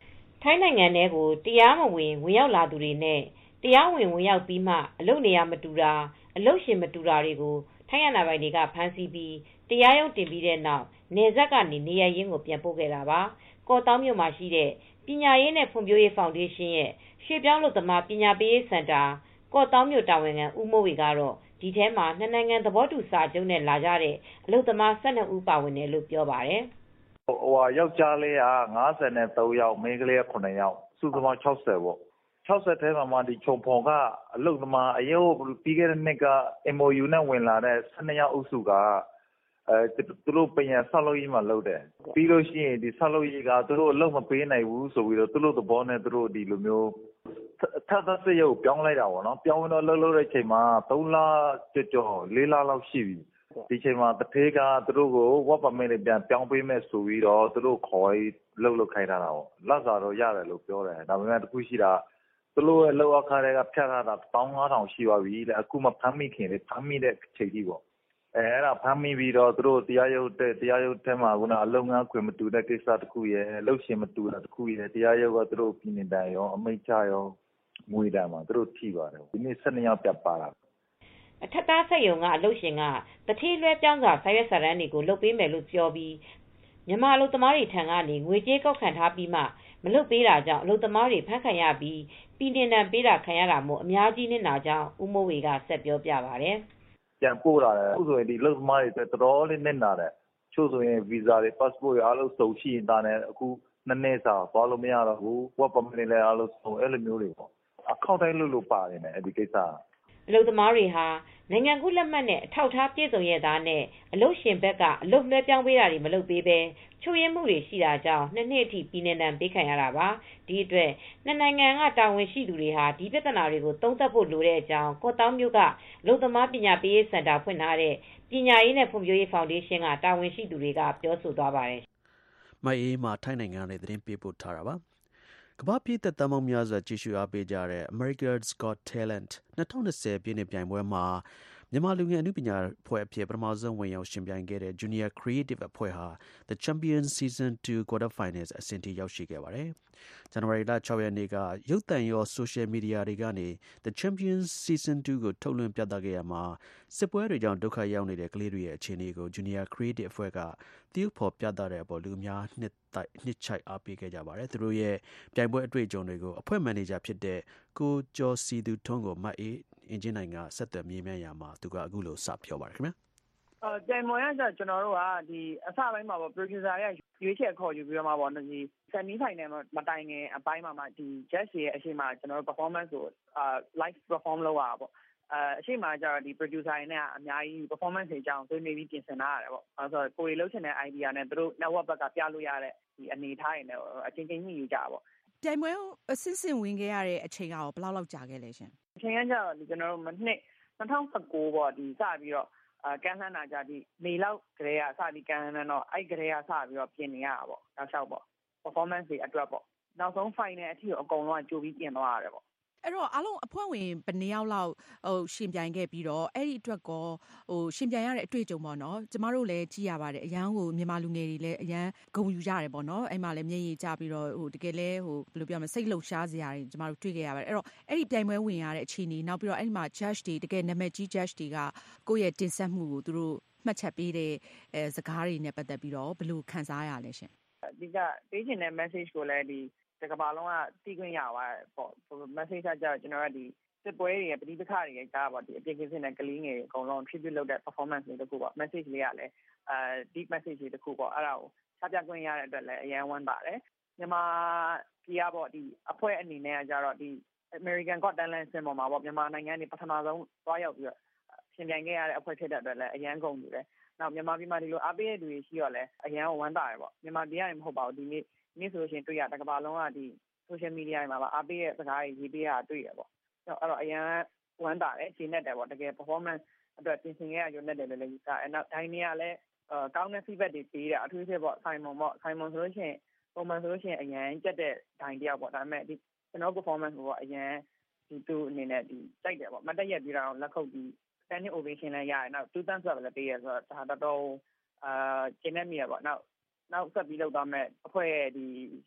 ထိုင်းနိုင်ငံထဲကိုတရားမဝင်ဝင်ရောက်လာသူတွေနဲ့တရားဝင်ဝင်ရောက်ပြီးမှအလုပ်နေရာမတူတာအလုပ်ရှင်မတူတာတွေကိုထိုင်းအာဏာပိုင်တွေကဖမ်းဆီးပြီးတရားရုံးတင်ပြီးတဲ့နောက်နယ်စပ်ကနေနေရပ်ရင်းကိုပြန်ပို့ခဲ့တာပါကော့တောင်းမြို့မှာရှိတဲ့ပညာရေးနဲ့ဖွံ့ဖြိုးရေးဖောင်ဒေးရှင်းရဲ့ရွှေ့ပြောင်းလုပ်သမားပညာပေးရေးစင်တာကော့တောင်းမြို့တာဝန်ခံဦးမိုးဝေကတော့ဒီထဲမှာနှစ်နိုင်ငံသဘောတူစာချုပ်နဲ့လာကြတဲ့အလုပ်သမား၁၂ဦးပါဝင်တယ်လို့ပြောပါတယ်ဟိုဟာယောက်ျားလေးက၅၃ယောက်မိန်းကလေးကခုနှစ်ယောက်စုစုပေါင်း၆၀ပေါ့၆၀ထဲမှာမှဒီခြုံဖော်ကအလုပ်သမားအရုပ်ပြီးခဲ့တဲ့နှစ်က M O U နဲ့ဝင်လာတဲ့၁၂ယောက်အုပ်စုကအဲသူတို့ပြန်ဆောက်လုပ်ရေးမှာလုပ်တယ်ပြီးလို့ရှိရင်ဒီဆောက်လုပ်ရေးကသူတို့အလုပ်မပေးနိုင်ဘူးဆိုပြီးတော့သူတို့သဘောနဲ့သူတို့ဒီလိုမျိုးထပ်သစ်စရုပ်ပြောင်းလိုက်တာပေါ့နော်ပြောင်းတော့လှုပ်လှုပ်တဲ့အချိန်မှာ၃လကျော်ကျော်၄လလောက်ရှိပြီဒီချိန်မှာတထေးကသူတို့ကိုဝက်ပါမစ်တွေပြန်ပြောင်းပေးမယ်ဆိုပြီးတော့သူတို့ခေါ်ပြီးလှုပ်လှုပ်ခိုင်းထားတာပေါ့လက်စာတော့ရတယ်လို့ပြောတယ်ဒါပေမဲ့တခုရှိတာသူတို့ရဲ့လောက်အခါတွေကဖြတ်ထားတာ၁၅၀၀၀ရှိပါပြီလေအခုမှဖမ်းမိခင်လေဖမ်းမိတဲ့ချိန်ကြီးပေါ့အဲအဲ့ဒါဖမ်းမိပြီးတော့သူတို့တရားရုံးတဲ့တရားရုံးထဲမှာကအလုံငန်းခွင့်မတူတဲ့ကိစ္စတစ်ခုရဲ့လှုပ်ရှင်မတူတာတစ်ခုရဲ့တရားရုံးကသူတို့ပြည်နေတာရောအမိန့်ချရောငွေတန်မှာသူတို့ထိပါတယ်ဒီနေ့၁၂ယောက်ပြပါတာအထက်သားဆက်ယုံကအလုပ်ရှင်ကတတိလွှဲပြောင်းစွာဆာရွက်စာတမ်းတွေကိုလုပ်ပေးမယ်လို့ပြောပြီးမြန်မာအလုပ်သမားတွေထံကနေငွေကြေးကောက်ခံထားပြီးမှမလုပ်ပေးတာကြောင့်အလုပ်သမားတွေဖမ်းခံရပြီးပြည်နှင်ဒဏ်ပေးတာခံရတာမို့အများကြီးနစ်နာကြောင်းဦးမိုးဝေကဆက်ပြောပြပါတယ်ပြန်ပို့လာတယ်အခုဆိုရင်ဒီအလုပ်သမားတွေတော်တော်လေးနစ်နာတယ်ချို့ဆိုရင်ဗီဇာတွေ passport တွေအားလုံးစုံရှိနေတာနဲ့အခုနှစ်နှစ်စာသွားလို့မရတော့ဘူးဝက်ပါမစ်လည်းအားလုံးစုံအဲ့လိုမျိုးတွေပေါ့အခောက်တိုင်းလို့လို့ပါတယ်ねအဲ့ဒီကိစ္စအလုပ်သမားတွေဟာနိုင်ငံကူးလက်မှတ်နဲ့အထောက်အထားပြည့်စုံရသားနဲ့အလုပ်ရှင်ဘက်ကအလုပ်လွှဲပြောင်းပေးတာတွေမလုပ်ပေးဘဲချို့ယွင်းမှုတွေရှိတာကြောင့်နှစ်နှစ်အထိပြည်နှင်ဒဏ်ပေးခံရတာပါဒီအတွက်နှစ်နိုင်ငံကတာဝန်ရှိသူတွေဟာဒီပြဿနာတွေကိုသုံးသပ်ဖို့လိုတဲ့အကြောင်းကော့တောင်းမြို့ကအလုပ်သမားပညာပေးရေးစင်တာဖွင့်ထားတဲ့ပညာရေးနဲ့ဖွံ့ဖြိုးရေးဖောင်ဒေးရှင်းကတာဝန်ရှိသူတွေကပြောဆိုသွားပါတယ်မအေးမှာထိုင်းနိုင်ငံနဲ့သတင်းပေးပို့ထားတာပါကမ္ဘာပြည်သက်တမ်းပေါင်းများစွာကြည့်ရှုအားပေးကြတဲ့ America's Got Talent ၂၀၂၀ပြည့်နှစ်ပြိုင်ပွဲမှာမြန်မာလူငယ်အနုပညာအဖွဲ့အဖြစ်ပထမဆုံးဝင်ရောက်ရှင်ပြိုင်ခဲ့တဲ့ Junior Creative အဖွဲ့ဟာ The Champions Season တူ Quarter Finals အဆင့်ထိရောက်ရှိခဲ့ပါတယ်။ဇန်နဝါရီလ၆ရက်နေ့ကရုပ်သံရောဆိုရှယ်မီဒီယာတွေကနေ The Champions Season တူကိုထုတ်လွှင့်ပြသခဲ့ရမှာစစ်ပွဲတွေကြောင့်ဒုက္ခရောက်နေတဲ့ကလေးတွေရဲ့အခြေအနေကို Junior Creative အဖွဲ့ကသရုပ်ဖော်ပြသတဲ့အပေါ်လူအများနှစ်တိုက်နှစ်ချိုက်အားပေးခဲ့ကြပါတယ်။သူတို့ရဲ့ပြိုင်ပွဲအတွေ့အကြုံတွေကိုအဖွဲ့မန်နေဂျာဖြစ်တဲ့ကိုကျော်စီသူထွန်းကိုမတ်အေးအင်ဂျင်နိုင်ကဆက်သွယ်မေးမြန်းရာမှာသူကအခုလိုစပြောပါတယ်ခင်ဗျာ။အော်တိုင်မွန်ရဆိုကျွန်တော်တို့ကဒီအစပိုင်းမှာပေါ့ producer တွေကရွေးချယ်ခေါ်ယူပြီးတော့မှပေါ့ဒီ semi final မတိုင်ခင်အပိုင်းမှာမှဒီ judge ရဲ့အရှိမကျွန်တော်တို့ performance ကိုအာ live perform လုပ်ရတာပေါ့အဲအရှိမကျတော့ဒီ producer တွေနဲ့အများကြီး performance တွေအကြောင်းဆွေးနွေးပြီးပြင်ဆင်ထားရတယ်ပေါ့အဲဆိုကိုယ်လှုပ်ချင်တဲ့ idea နဲ့သူတို့ network ဘက်ကပြလို့ရတဲ့ဒီအနေထားတွေနဲ့အချင်းချင်းညှိယူကြတာပေါ့ပြိုင်ပွဲအစစ်စစ်ဝင်ခဲ့ရတဲ့အချိန်ကရောဘယ်လောက်လောက်ကြာခဲ့လဲရှင်အချိန်ကကျတော့ဒီကျွန်တော်တို့မနှစ်၂၀၁၉ပေါ့ဒီစပြီးတော့အဲကန်လှမ်းတာကြဒီမေလောက်ကလေးကစပြီးကန်လှမ်းတော့အဲ့ကလေးကစပြီးတော့ပြင်နေရတာပေါ့နောက်လျှောက်ပေါ့ performance တွေအတွက်ပေါ့နောက်ဆုံး final အထိကိုအကုန်လုံးကကြိုပြီးပြင်သွားရတယ်ပေါ့အဲ့တော့အားလုံးအဖွဲ့ဝင်ဘယ်နှစ်ယောက်လောက်ဟိုရှင်ပြိုင်ခဲ့ပြီးတော့အဲ့ဒီအတွက်ကောဟိုရှင်ပြိုင်ရတဲ့အတွေ့အကြုံပေါ့နော်ကျမတို့လည်းကြည့်ရပါတယ်အရန်ကိုမြန်မာလူငယ်တွေလည်းအရန်ဂုဏ်ယူကြရတယ်ပေါ့နော်အဲ့မှာလည်းမျက်ရည်ကျပြီးတော့ဟိုတကယ်လဲဟိုဘယ်လိုပြောမလဲစိတ်လှုပ်ရှားစရာတွေကျမတို့တွေ့ခဲ့ရပါတယ်အဲ့တော့အဲ့ဒီပြိုင်ပွဲဝင်ရတဲ့အခြေအနေနောက်ပြီးတော့အဲ့ဒီမှာ judge တွေတကယ်နာမည်ကြီး judge တွေကကိုယ့်ရဲ့တင်ဆက်မှုကိုသူတို့မှတ်ချက်ပေးတဲ့အဲစကားတွေနဲ့ပတ်သက်ပြီးတော့ဘယ်လိုခံစားရလဲရှင်အဓိကပေးချင်တဲ့ message ကိုလည်းဒီတကဘာလုံးကသိခွင့်ရသွားပေါ့ message ကကြတော့ကျွန်တော်ကဒီစစ်ပွဲတွေရဲ့ပဋိပက္ခတွေရဲ့ကြားပေါ့ဒီအပြည့်ကင်းစင်တဲ့ကလေးငယ်အကုန်လုံး tribute လုပ်တဲ့ performance တွေတခုပေါ့ message လေးကလည်းအဲ deep message တွေတခုပေါ့အဲ့ဒါကိုချပြခွင့်ရတဲ့အတွက်လည်းအရန်ဝမ်းပါတယ်မြန်မာပြည်ကပေါ့ဒီအဖွဲ့အနေနဲ့ကကြတော့ဒီ American Got Talent ဆင်ပေါ်မှာပေါ့မြန်မာနိုင်ငံနေပထမဆုံးသွားရောက်ပြီးတော့ရှင်ပြိုင်ခဲ့ရတဲ့အဖွဲ့ဖြစ်တဲ့အတွက်လည်းအရန်ကုန်ယူတယ်နောက်မြန်မာပြည်မှာဒီလိုအားပေးတဲ့လူတွေရှိတော့လည်းအရန်ဝမ်းသာတယ်ပေါ့မြန်မာပြည်ကနေမဟုတ်ပါဘူးဒီနေ့နေ့ဆိုလို့ရှိရင်တွေ့ရတကဘာလုံးကဒီ social media တွေမှာပါအားပေးတဲ့စကားတွေရေးပေးရတာတွေ့ရပေါ့အဲ့တော့အရန်ဝမ်းသာတယ်ရှင်းနေတယ်ပေါ့တကယ် performance အတွက်ပြင်ဆင်ခဲ့ရရုံနဲ့တယ်လည်းလည်းယူဆအဲ့နောက်တိုင်းနေရလဲအဲကောင်းတဲ့ feedback တွေပေးတာအထူးသဖြင့်ပေါ့ Simon ပေါ့ Simon ဆိုလို့ရှိရင်ပုံမှန်ဆိုလို့ရှိရင်အရန်ကြက်တဲ့ဒိုင်တယောက်ပေါ့ဒါပေမဲ့ဒီကျွန်တော် performance ကိုပေါ့အရန်ဒီသူအနေနဲ့ဒီကြိုက်တယ်ပေါ့မတ်တက်ရက်ပြီးတော့လက်ခုပ်ပြီး standing ovation လည်းရတယ်နောက် two thumbs up လည်းပေးရဆိုတော့ဒါတော်တော်အာကျင်းနေမိရပေါ့နောက်နောက်ဆက်ပြီးလောက်သွားမဲ့အဖွဲ့ရဲ့ဒီ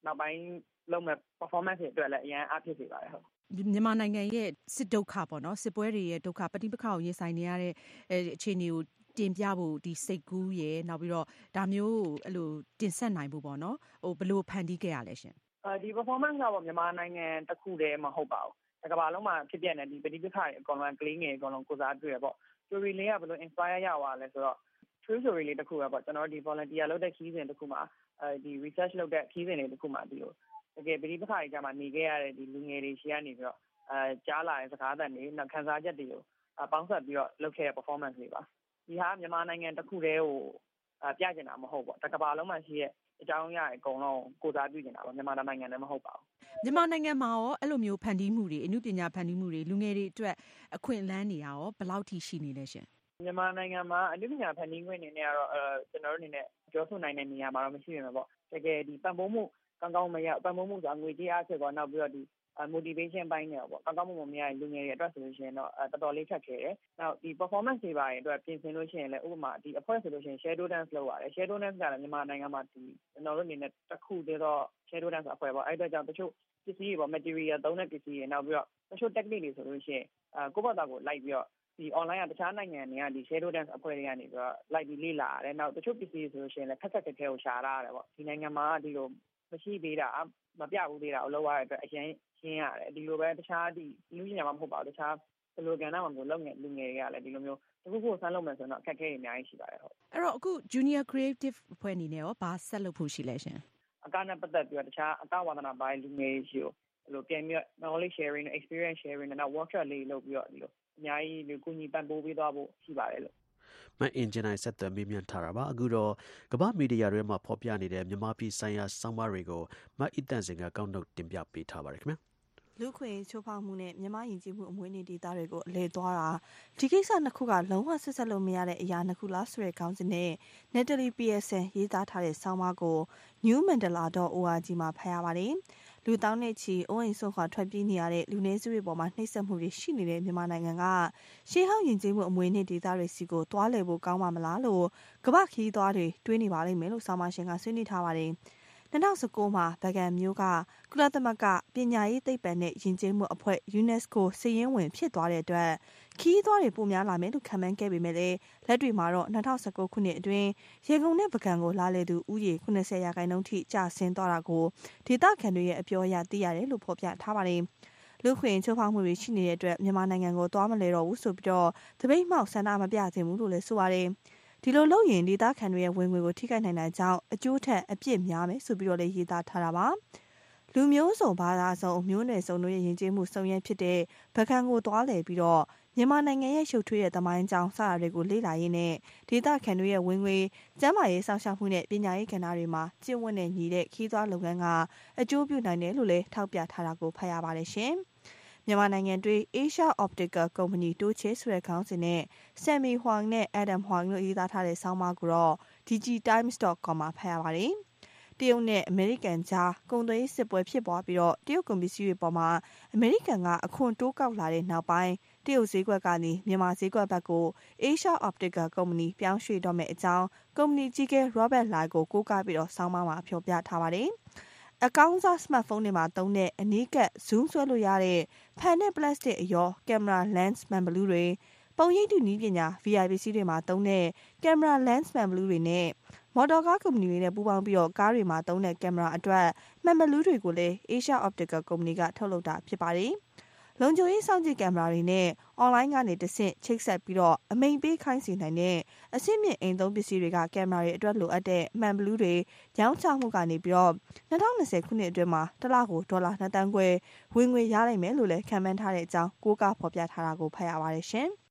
နောက်ပိုင်းလုပ်မဲ့ performance တွေအတွက်လည်းအရင်အားဖြစ်စေပါတယ်ဟုတ်မြန်မာနိုင်ငံရဲ့စစ်ဒုက္ခပေါ့နော်စစ်ပွဲတွေရဲ့ဒုက္ခပဋိပက္ခကိုရင်ဆိုင်နေရတဲ့အခြေအနေကိုတင်ပြဖို့ဒီစိတ်ကူးရယ်နောက်ပြီးတော့ဒါမျိုးအဲ့လိုတင်ဆက်နိုင်ဖို့ပေါ့နော်ဟိုဘယ်လိုဖန်တီးခဲ့ရလဲရှင်အဲဒီ performance ကပေါ့မြန်မာနိုင်ငံတစ်ခုတည်းမဟုတ်ပါဘူးတကမ္ဘာလုံးမှာဖြစ်ပြတဲ့ဒီပဋိပက္ခတွေအကောင်လုံးကလေးငယ်အကောင်လုံးကိုစားတွေ့ရပေါ့ story လေးကဘယ်လို inspire ရပါလဲဆိုတော့ true story လေးတစ်ခုပဲပေါ့ကျွန်တော်ဒီ volunteer လုပ်တဲ့ခီးစဉ်တစ်ခုမှာအဲဒီ research လုပ်တဲ့ခီးစဉ်လေးတစ်ခုမှာဒီလိုတကယ်ပဋိပက္ခတွေကြားမှာနေခဲ့ရတဲ့ဒီလူငယ်တွေရှေ့ကနေပြီးတော့အဲကြားလာတဲ့စကားသံတွေနောက်ခန်းစားချက်တွေကိုပေါင်းစပ်ပြီးတော့လုပ်ခဲ့တဲ့ performance လေးပါဒီဟာမြန်မာနိုင်ငံတစ်ခုတည်းကိုပြကျင်တာမဟုတ်ပေါ့တကမ္ဘာလုံးမှာရှိတဲ့အကြောင်းအရာအကုန်လုံးကိုစားပြုကျင်တာပါမြန်မာနိုင်ငံလည်းမဟုတ်ပါဘူးမြန်မာနိုင်ငံမှာရောအဲ့လိုမျိုးဖန်တီးမှုတွေအမှုပညာဖန်တီးမှုတွေလူငယ်တွေအတွက်အခွင့်အလမ်းတွေရောဘယ်လောက်ထိရှိနေလဲရှင်မြန်မာနိုင်ငံမှာအမှုပညာဖန်တီးခွင့်နေနဲ့ကတော့အဲကျွန်တော်တို့အနေနဲ့ပြောဆိုနိုင်တဲ့နေရာမှာတော့မရှိပါဘူးပေါ့တကယ်ဒီပံ့ပိုးမှုကောင်းကောင်းမရပံ့ပိုးမှုဆိုတာငွေကြေးအားဖြင့်ပေါ့နောက်ပြီးတော့ဒီmotivation ပိုင်းနဲ့ပေါ့ကောင်းကောင်းမွန်မွန်မရတဲ့လူငယ်တွေအတွက်ဆိုလို့ရှိရင်တော့တော်တော်လေးခက်ခဲတယ်။နောက်ဒီ performance တွေပါရင်အတွက်ပြင်ဆင်လို့ရှိရင်လည်းဥပမာဒီအဖွဲ့ဆိုလို့ရှိရင် shadow dance လုပ်ရတယ်။ shadow dance ကလည်းမြန်မာနိုင်ငံမှာဒီကျွန်တော်တို့အနေနဲ့တစ်ခုတည်းတော့ shadow dance အဖွဲ့ပေါ့အဲ့အတွက်ကြောင့်တချို့ပစ္စည်းတွေပေါ့ material သုံးတဲ့ပစ္စည်းတွေနောက်ပြီးတော့တချို့ technique တွေဆိုလို့ရှိရင်အဲကိုယ့်ဘာသာကိုလိုက်ပြီးတော့ဒီ online ကတခြားနိုင်ငံတွေကဒီ shadow dance အဖွဲ့တွေကနေပြီးတော့လိုက်ပြီးလေ့လာရတယ်။နောက်တချို့ပစ္စည်းတွေဆိုလို့ရှိရင်လည်းခက်ခက်ခဲခဲကိုရှာရရတယ်ပေါ့။ဒီနိုင်ငံမှာဒီလိုမရှိသေးတာမပြဘူးသေးတာကိုလောက်ရတဲ့အတွက်အရင်ရှင်းရတယ်ဒီလိုပဲတခြားဒီလူကြီးညာမှာမဟုတ်ပါဘူးတခြားဘယ်လိုကဏ္ဍမှာမျိုးလုပ်ငယ်လူငယ်တွေကလည်းဒီလိုမျိုးတခုခုဆန်းလုပ်မယ်ဆိုတော့အခက်အခဲတွေအများကြီးရှိပါတယ်ဟုတ်အဲ့တော့အခု Junior Creative အဖွဲ့အနေနဲ့ရောဘာဆက်လုပ်ဖို့ရှိလဲရှင်အကနဲ့ပတ်သက်ပြီးတော့တခြားအကဝါဒနာပိုင်းလူငယ်တွေရှိကိုဘယ်လိုပြန်ပြီး knowledge sharing experience sharing နဲ့ workshop လေးလုပ်ပြီးတော့ဒီလိုအများကြီးဒီကုညီပံ့ပိုးပေးသွားဖို့ရှိပါတယ်လို့မအင်ဂျင်နိုင်ဆက်သွယ်မေးမြန်းထားတာပါအခုတော့ကမ္ဘာမီဒီယာတွေမှာဖော်ပြနေတဲ့မြန်မာပြည်ဆိုင်ရာစောင်းပါးတွေကိုမအစ်တန်စင်ကကောက်နှုတ်တင်ပြပေးထားပါတယ်ခင်ဗျာလူခွေချိုးဖောက်မှုနဲ့မြန်မာယဉ်ကျေးမှုအမွေးနေ့ဒေသတွေကိုအလဲသွားတာဒီကိစ္စနှစ်ခုကလုံးဝဆက်ဆက်လို့မရတဲ့အရာနှစ်ခုလားဆိုတဲ့ခေါင်းစဉ်နဲ့ Natalie Pearson ရေးသားထားတဲ့ဆောင်းပါးကို new mandela dot org မှာဖတ်ရပါတယ်လူတောင်းတဲ့ချီအိုးအိမ်ဆုံးခွာထွက်ပြေးနေရတဲ့လူနည်းစုတွေပေါ်မှာနှိပ်စက်မှုတွေရှိနေတဲ့မြန်မာနိုင်ငံကရှေးဟောင်းယဉ်ကျေးမှုအမွေနေ့ဒေသတွေစီကိုတွားလည်ဖို့ကောင်းပါမလားလို့ကမ္ဘာခီးသွားတွေတွေးနေပါလိမ့်မယ်လို့ဆောင်းပါးရှင်ကဆွေးနွေးထားပါတယ်၂၀၁၉မှာဗကန်မျိုးကကုလသမဂ္ဂပညာရေးသိပ္ပံနဲ့ယဉ်ကျေးမှုအဖွဲ့ UNESCO စာရင်းဝင်ဖြစ်သွားတဲ့အတွက်ခီးသွားတွေပိုများလာမယ်လို့ခန့်မှန်းခဲ့ပေမဲ့လက်တွေ့မှာတော့၂၀၁၉ခုနှစ်အတွင်းရေကုန်နဲ့ဗကန်ကိုလာလေသူဥယေ၇၀ရာခိုင်နှုန်းထိကျဆင်းသွားတာကိုဒေသခံတွေရဲ့အပြောအရသိရတယ်လို့ဖော်ပြထားပါတယ်လူခွင့်ချိုးဖောက်မှုတွေရှိနေတဲ့အတွက်မြန်မာနိုင်ငံကိုသွားမလဲတော့ဘူးဆိုပြီးတော့တပိတ်မှောက်ဆန္ဒမပြသင့်ဘူးလို့လည်းဆိုပါတယ်ဒီလိုလုပ်ရင်ဒေသခံတွေရဲ့ဝင်ငွေကိုထိခိုက်နိုင်တဲ့ကြောင့်အကျိုးထက်အပြစ်များမယ်ဆိုပြီးတော့လည်းရေးသားထားတာပါလူမျိုးစုံဘာသာစုံမျိုးနွယ်စုံတို့ရဲ့ယဉ်ကျေးမှုစုံရဲဖြစ်တဲ့ဗကန်ကိုသွားလည်ပြီးတော့မြန်မာနိုင်ငံရဲ့ရှုပ်ထွေးတဲ့သမိုင်းကြောင်းစတာတွေကိုလေ့လာရင်းနဲ့ဒေသခံတွေရဲ့ဝင်ငွေကျန်းမာရေးစောင့်ရှောက်မှုနဲ့ပညာရေးကဏ္ဍတွေမှာကျင့်ဝတ်နဲ့ညီတဲ့ခီးသွွားလုပ်ငန်းကအကျိုးပြုနိုင်တယ်လို့လည်းထောက်ပြထားတာကိုဖတ်ရပါတယ်ရှင်မြန်မာနိုင်ငံတွင် Asia Optical Company တိုးချဲဆိုတဲ့ခေါင်းစဉ်နဲ့ Sammy Huang နဲ့ Adam Huang တို့ရေးသားထားတဲ့ဆောင်းပါးကိုတော့ digitimes dot com မှာဖတ်ရပါတယ်။တရုတ်နဲ့အမေရိကန်ကြားကုန်သွယ်ရေးစစ်ပွဲဖြစ်ပွားပြီးတော့တရုတ်ကုန်ပစ္စည်းတွေပေါ်မှာအမေရိကန်ကအခွန်တိုးကောက်လာတဲ့နောက်ပိုင်းတရုတ်ဈေးကွက်ကနေမြန်မာဈေးကွက်ဘက်ကို Asia Optical Company ပြောင်းရွှေ့တော့မယ့်အကြောင်းကုမ္ပဏီကြီးက Robert Lai ကိုကိုးကားပြီးတော့ဆောင်းပါးမှာဖော်ပြထားပါတယ်။အကောင့်စား smartphone တွေမှာသုံးတဲ့အနီးကပ် zoom ဆွဲလို့ရတဲ့ဖန်နဲ့ plastic အရော camera lens မှန်ဘလူးတွေပုံရိပ်တုနည်းပညာ V I P C တွေမှာသုံးတဲ့ camera lens မှန်ဘလူးတွေနဲ့မော်တော်ကားကုမ္ပဏီတွေနဲ့ပူးပေါင်းပြီးတော့ကားတွေမှာသုံးတဲ့ကင်မရာအတွက်မှန်ဘလူးတွေကိုလည်း Asia Optical Company ကထုတ်လုပ်တာဖြစ်ပါတယ်။လုံခြုံရေးစောင့်ကြည့်ကင်မရာတွေနဲ့ online ကနေတဆင့်ချိတ်ဆက်ပြီးတော့အမိန့်ပေးခိုင်းစေနိုင်တဲ့အဆင့်မြင့်အိမ်သုံးပစ္စည်းတွေကကင်မရာတွေအတွက်လိုအပ်တဲ့မှန်ဘလူးတွေရောင်းချမှုကနေပြီးတော့၂၀၂၀ခုနှစ်အတွင်းမှာတစ်လကိုဒေါ်လာ၂တန်းခွဲဝင်ငွေရနိုင်မယ်လို့လည်းခန့်မှန်းထားတဲ့အကြောင်းကိုးကားဖော်ပြထားတာကိုဖတ်ရပါတယ်ရှင်။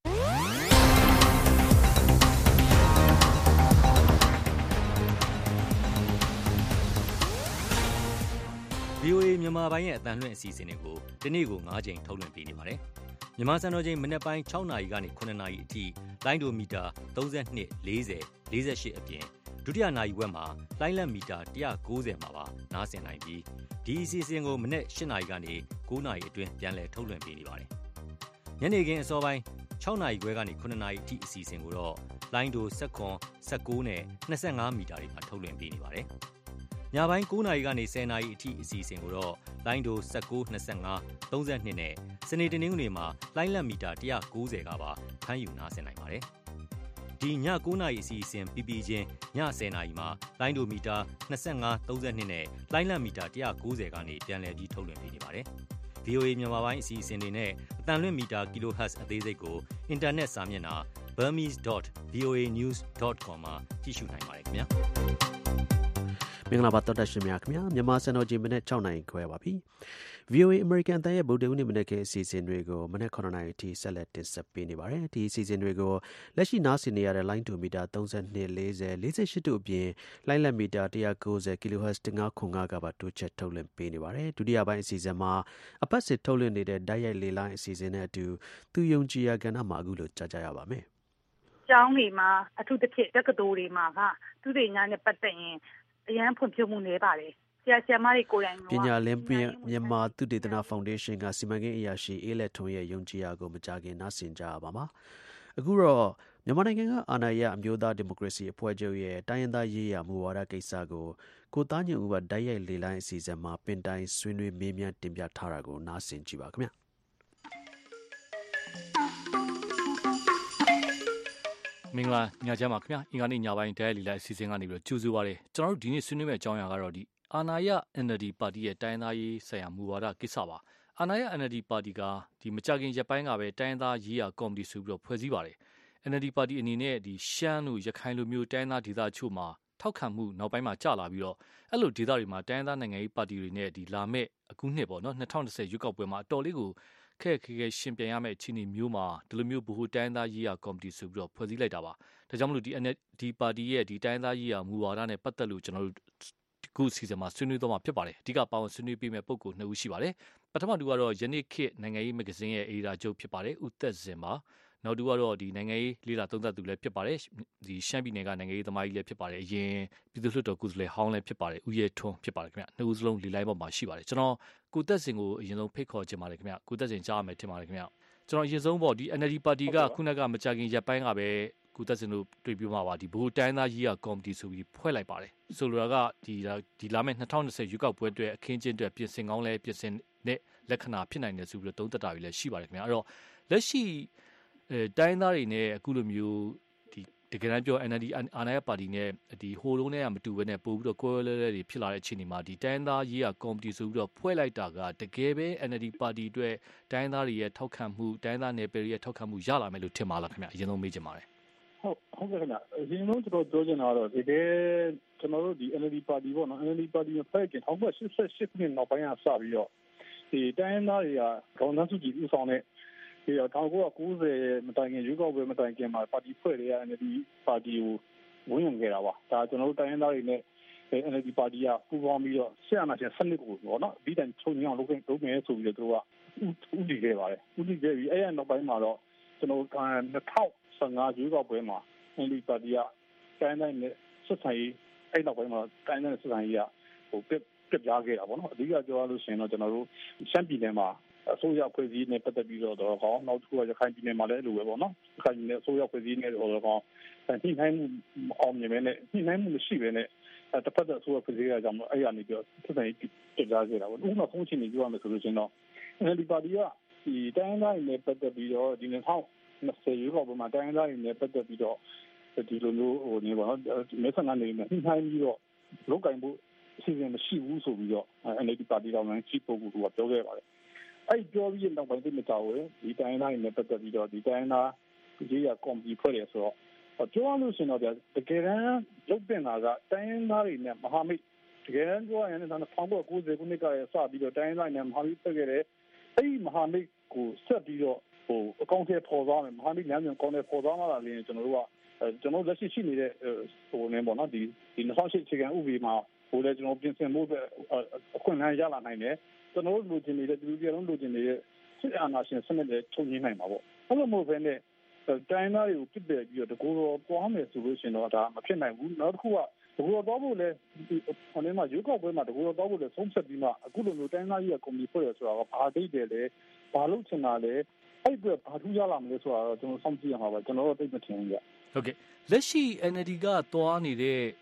V O A မြန်မာပိုင်းရဲ့အသံလွှင့်အစီအစဉ်တွေကိုဒီနေ့ကို၅ချိန်ထုတ်လွှင့်ပေးနေပါတယ်။မြန်မာစံတော်ချိန်မနက်ပိုင်း၆နာရီကနေ၇နာရီအထိလိုင်းဒိုမီတာ၃၂ ၄၀ ၄၈အပြင်ဒုတိယနာရီဝက်မှာလိုင်းလက်မီတာ၁၉၀မှာပါနားဆင်နိုင်ပြီးဒီအစီအစဉ်ကိုမနက်၈နာရီကနေ၉နာရီအတွင်းပြန်လည်ထုတ်လွှင့်ပေးနေပါတယ်။ညနေခင်းအစောပိုင်း၆နာရီခွဲကနေ၇နာရီအထိအစီအစဉ်ကိုတော့လိုင်းဒို၁၇ ၁၉နဲ့၂၅မီတာတွေမှာထုတ်လွှင့်ပေးနေပါတယ်။ညပိုင်း၉နာရီကနေ၁၀နာရီအထိအစီအစဉ်ကိုတော့လိုင်းဒို၁၉ ၂၅ ၃၂နဲ့စနေတနင်္ဂနွေမှာလိုင်းလတ်မီတာ၁၉၀ကပါဖမ်းယူနားဆင်နိုင်ပါတယ်။ဒီည၉နာရီအစီအစဉ်ပြီးပြီးချင်းည၁၀နာရီမှာလိုင်းဒိုမီတာ၂၅ ၃၂နဲ့လိုင်းလတ်မီတာ၁၉၀ကနေပြန်လည်ပြီးထုတ်လွှင့်ပေးနေပါတယ်။ ဗွီအိုအေ မြန်မာပိုင်းအစီအစဉ်တွေနဲ့အတန်လွင့်မီတာ kilohertz အသေးစိတ်ကိုအင်တာနက်စာမျက်နှာ burmese dot v o a news dot com မှာကြည့်ရှုနိုင်ပါတယ်ခင်ဗျာမင်္ဂလာပါတော်တာရှင်များခင်ဗျာမြန်မာစံတော်ချိန်မနေ့၆နာရီခွဲပါပြီ ဗွီအိုအေ American အသံရဲ့ဗုဒ္ဓဟူးနေ့မနေ့ကအစီအစဉ်တွေကိုမနေ့9နာရီအထိဆက်လက်တင်ဆက်ပေးနေပါတယ်ဒီအစီအစဉ်တွေကိုလက်ရှိနားဆင်နေရတဲ့ line to meter 32 40 48တို့အပြင် line လက် meter ၁၉၀ kilohertz ၁၅ခု၅ကပါတိုးချက်ထုတ်လွှင့်ပေးနေပါတယ်ဒုတိယပိုင်းအစီအစဉ်မှာအပတ်စစ်ထုတ်လွှင့်နေတဲ့ဓာတ်ရိုက်လေလိုင်းအစီအစဉ်နဲ့အတူသူယုံကြည်ရာကဏ္ဍမှာအခုလိုကြားကြရပါမယ်ကျောင်းတွေမှာအထူးသဖြင့်တက္ကသိုလ်တွေမှာကသူတွေညာနဲ့ပတ်သက်ရင်အရန်ဖွံ့ဖြိုးမှုနေပါတယ်ဆရာဆရာမတွေကိုယ်တိုင်ကပညာလင်းမြန်မာသုတေသနဖောင်ဒေးရှင်းကစီမံကိန်းအရာရှိအေးလက်ထုံရဲ့ယုံကြည်ရာကိုမကြခင်နားဆင်ကြရပါမှာအခုတော့မြန်မာနိုင်ငံကအာဏာရအမျိုးသားဒီမိုကရေစီအဖွဲ့ချုပ်ရဲ့တိုင်းရင်းသားရေးရာမူဝါဒကိစ္စကိုကိုသားညွန့်ဦးကဓာတ်ရိုက်လေလိုင်းအစီအစဉ်မှာပင်တိုင်းဆွေးနွေးမေးမြန်းတင်ပြထားတာကိုနားဆင်ကြည့်ပါခင်ဗျာမင်္ဂလာညချမ်းပါခင်ဗျာအင်္ဂါနေ့ညပိုင်းတိုင်းလီလိုက်အစီအစဉ်ကနေပြီးတော့ကြိုဆိုပါရစေကျွန်တော်တို့ဒီနေ့ဆွေးနွေးမယ့်အကြောင်းအရာကတော့ဒီအာဏာရ N L D ပါတီရဲ့တိုင်းသားရေးဆိုင်ရာမူဝါဒကိစ္စပါအာဏာရ N L D ပါတီကဒီမကြခင်ရက်ပိုင်းကပဲတိုင်းသားရေးရာကော်မတီဆိုပြီးတော့ဖွဲ့စည်းပါတယ် N L D ပါတီအနေနဲ့ဒီရှမ်းတို့ရခိုင်လိုမျိုးတိုင်းသားဒေသချို့မှာထောက်ခံမှုနောက်ပိုင်းမှာကျလာပြီးတော့အဲ့လိုဒေသတွေမှာတိုင်းသားနိုင်ငံရေးပါတီတွေနဲ့ဒီလာမဲ့အခုနှစ်ပေါ့နော်၂၀၂၀ရွေးကောက်ပွဲမှာအတော်လေးကိုခက်ခဲခဲရှင်ပြန်ရမယ့်အခြေအနေမျိုးမှာဒီလိုမျိုးဗဟိုတိုင်းသားရေးရာကော်မတီဆိုပြီးတော့ဖွဲ့စည်းလိုက်တာပါဒါကြောင့်မလို့ဒီဒီပါတီရဲ့ဒီတိုင်းသားရေးရာမူဝါဒနဲ့ပတ်သက်လို့ကျွန်တော်တို့ခုစီစဉ်မှာဆွေးနွေးတော့မှာဖြစ်ပါတယ်အဓိကပါဝင်ဆွေးနွေးပေးမယ့်ပုဂ္ဂိုလ်နှစ်ဦးရှိပါတယ်ပထမတူကတော့ယနေ့ခေတ်နိုင်ငံရေးမဂ္ဂဇင်းရဲ့အေဒီတာချုပ်ဖြစ်ပါတယ်ဦးသက်စင်ပါနောက်တူကတော့ဒီနိုင်ငံရေးလေးလာသုံးသပ်သူလည်းဖြစ်ပါတယ်ဒီရှမ်းပြည်နယ်ကနိုင်ငံရေးသမားကြီးလည်းဖြစ်ပါတယ်အရင်ပြည်သူ့လွှတ်တော်ကိုယ်စားလှယ်ဟောင်းလည်းဖြစ်ပါတယ်ဦးရဲထွန်းဖြစ်ပါတယ်ခင်ဗျနှစ်ဦးစလုံးလီလိုက်ပေါ်မှာရှိပါတယ်ကျွန်တော်ကိုသက်စင်ကိုအရင်ဆုံးဖိတ်ခေါ်ချင်ပါတယ်ခင်ဗျကိုသက်စင်ကြားရမယ်ထင်ပါတယ်ခင်ဗျကျွန်တော်အရင်ဆုံးပေါ့ဒီ N L D ပါတီကခုနကမကြခင်ရက်ပိုင်းကပဲကိုသက်စင်တို့တွေ့ပြီးမှပါဒီဘိုးတိုင်းသားရေးရာကော်မတီဆိုပြီးဖွဲ့လိုက်ပါတယ်ဆိုလိုတာကဒီဒီလာမယ့်၂၀၂၀ရွေးကောက်ပွဲအတွက်အခင်းကျင်းအတွက်ပြင်ဆင်ကောင်းလဲပြင်ဆင်တဲ့လက္ခဏာဖြစ်နိုင်တယ်ဆိုပြီးတော့သုံးသပ်တာတွေလည်းရှိပါတယ်ခင်ဗျအဲ့တော့လက်ရှိအဲတိုင်းသားတွေနဲ့အခုလိုမျိုးဒီတကယ်တမ်းပြော N L D အာဏာရပါတီနဲ့ဒီဟိုလုံးနဲ့ကမတူဘဲနဲ့ပို့ပြီးတော့ကွဲလဲလဲတွေဖြစ်လာတဲ့အချိန်ဒီမှာဒီတိုင်းသားရေးရာကော်မတီဆိုပြီးတော့ဖွဲ့လိုက်တာကတကယ်ပဲ N L D ပါတီအတွက်တိုင်းသားတွေရဲ့ထောက်ခံမှုတိုင်းသားနယ်ပယ်ရဲ့ထောက်ခံမှုရလာမယ်လို့ထင်ပါလားခင်ဗျအရင်ဆုံးမေးချင်ပါတယ်ဟုတ်ဟုတ်ကဲ့ခင်ဗျအရင်ဆုံးကျွန်တော်ပြောချင်တာကတော့ဒီကဲကျွန်တော်တို့ဒီ N L D ပါတီပေါ့နော် N L D ပါတီရဲ့ဖွဲ့က၁၉၈၈ခုနှစ်နောက်ပိုင်းကစပြီးတော့ဒီတိုင်းသားတွေကခေါင်းဆောင်စုကြည်ဥဆောင်တဲ့ဒီ၁၉၉၀မတိုင်ခင်ရွေးကောက်ပွဲမတိုင်ခင်မှာပါတီဖွဲ့တဲ့ N L D ပါတီကိုဝင်ဝင်ခဲ့တာပါဒါကျွန်တော်တို့တိုင်းရင်းသားတွေနဲ့ N L D ပါတီကပူးပေါင်းပြီးတော့ဆရာနာရှင်စနစ်ကိုပေါ့နော်ဒီတိုင်ချုံညောင်းလုပ်လုပ်မယ်ဆိုပြီးတော့သူကဥတည်ခဲ့ပါတယ်ဥတည်ခဲ့ပြီးအဲ့ရနောက်ပိုင်းမှာတော့ကျွန်တော်၂၀၁၅ရွေးကောက်ပွဲမှာ N L D ပါတီကတိုင်းတိုင်းနဲ့ဆက်ဆံရေးအဲ့နောက်ပိုင်းမှာတိုင်းတိုင်းဆက်ဆံရေးကဟိုပြပြပြခဲ့တာပေါ့နော်အဓိကပြောရလို့ရှိရင်တော့ကျွန်တော်တို့ရှမ်းပြည်နယ်မှာအစိုးရဖွဲ့စည်းနေပတ်သက်ပြီးတော့တော့ကောင်းနောက်တစ်ခုကရခိုင်ပြည်နယ်မှာလည်းလိုပဲပေါ့နော်ရခိုင်ပြည်နယ်အစိုးရဖွဲ့စည်းနေတော့ကောင်းညှိနှိုင်းမှုအောင်မြင်မဲ့နဲ့ညှိနှိုင်းမှုမရှိပဲနဲ့တစ်ဖက်သက်အစိုးရဖွဲ့စည်းရကြမှာအဲ့ရနေပြီးတော့ဆက်ဆံရေးပြပြခဲ့တာပေါ့ဥပမာဆုံးချင်းနေပြောရမယ်ဆိုလို့ရှိရင်တော့ N L D ပါတီကဒီတိုင်းတိုင်းနဲ့ပတ်သက်ပြီးတော့ဒီ၂၀၂၀ရွေးကောက်ပွဲမှာတိုင်းတိုင်းနဲ့ပတ်သက်ပြီးတော့ဒီလိုမျိုးဟိုနေပါတော့မဲဆန္ဒနေနဲ့ညှိနှိုင်းပြီးတော့လောက်ကင်ဖို့အစီအစဉ်မရှိဘူးဆိုပြီးတော့ N L D ပါတီတော်မှချိပုဂ္ဂိုလ်ကပြောခဲ့ပါတယ်အဲ့ပြောပြီးနောက်ပိုင်းသိမကြောက်ဘူးဒီတိုင်းတိုင်းနဲ့ပတ်သက်ပြီးတော့ဒီတိုင်းသားရေးရကော်မတီဖွဲ့တယ်ဆိုတော့ပြောရလို့ရှိရင်တော့တကယ်တမ်းရုပ်တင်တာကတိုင်းသားတွေနဲ့မဟာမိတ်တကယ်တမ်းပြောရရင်၁၉၉၀ခုနှစ်ကစပြီးတော့တိုင်းသားနဲ့မဟာမိတ်ဖွဲ့ခဲ့တယ်အဲ့ဒီမဟာမိတ်ကိုဆက်ပြီးတော့ဟိုအကောင့်ထဲပေါ်သွားမယ်မဟာမိတ်ညံ့ညံ့ကောင်းတဲ့ပေါ်သွားမှလာရင်ကျွန်တော်တို့ကကျွန်တော်လက်ရှိရှိနေတဲ့ဟိုနေပေါ့နော်ဒီဒီ၂၀၀၈အခြေခံဥပဒေမှာဟိုလည်းကျွန်တော်ပြင်ဆင်ဖို့အတွက်အခွင့်အရေးရလာနိုင်တယ်ကျွန်တော်တို့လူချင်းနေတဲ့လူကြီးလုံးလူချင်းနေတဲ့စစ်အာဏာရှင်စနစ်တွေချုပ်ငြိမ်းနိုင်မှာပေါ့အဲ့လိုမျိုးပဲနဲ့တိုင်းသားတွေကိုပြစ်ပယ်ပြီးတော့တကူတော့ပွားမယ်ဆိုလို့ရှိရင်တော့ဒါမဖြစ်နိုင်ဘူးနောက်တစ်ခုကတကူတော့တော့ဖို့လဲဟိုနေမှာရွေးကောက်ပွဲမှာတကူတော့တော့ဖို့လဲဆုံးဖြတ်ပြီးမှအခုလိုမျိုးတိုင်းသားကြီးကကွန်မြူဖွဲ့ရဆိုတာကဘာဒိတ်တယ်လဲဘာလို့ချင်တာလဲအဲ့အတွက်ဘာထူးရလာမလဲဆိုတာတော့ကျွန်တော်စောင့်ကြည့်ရမှာပါကျွန်တော်တို့သိမထင်ဘူးကြဟုတ်ကဲ့လက်ရှိ N L D ကသွားနေတဲ့ဒီ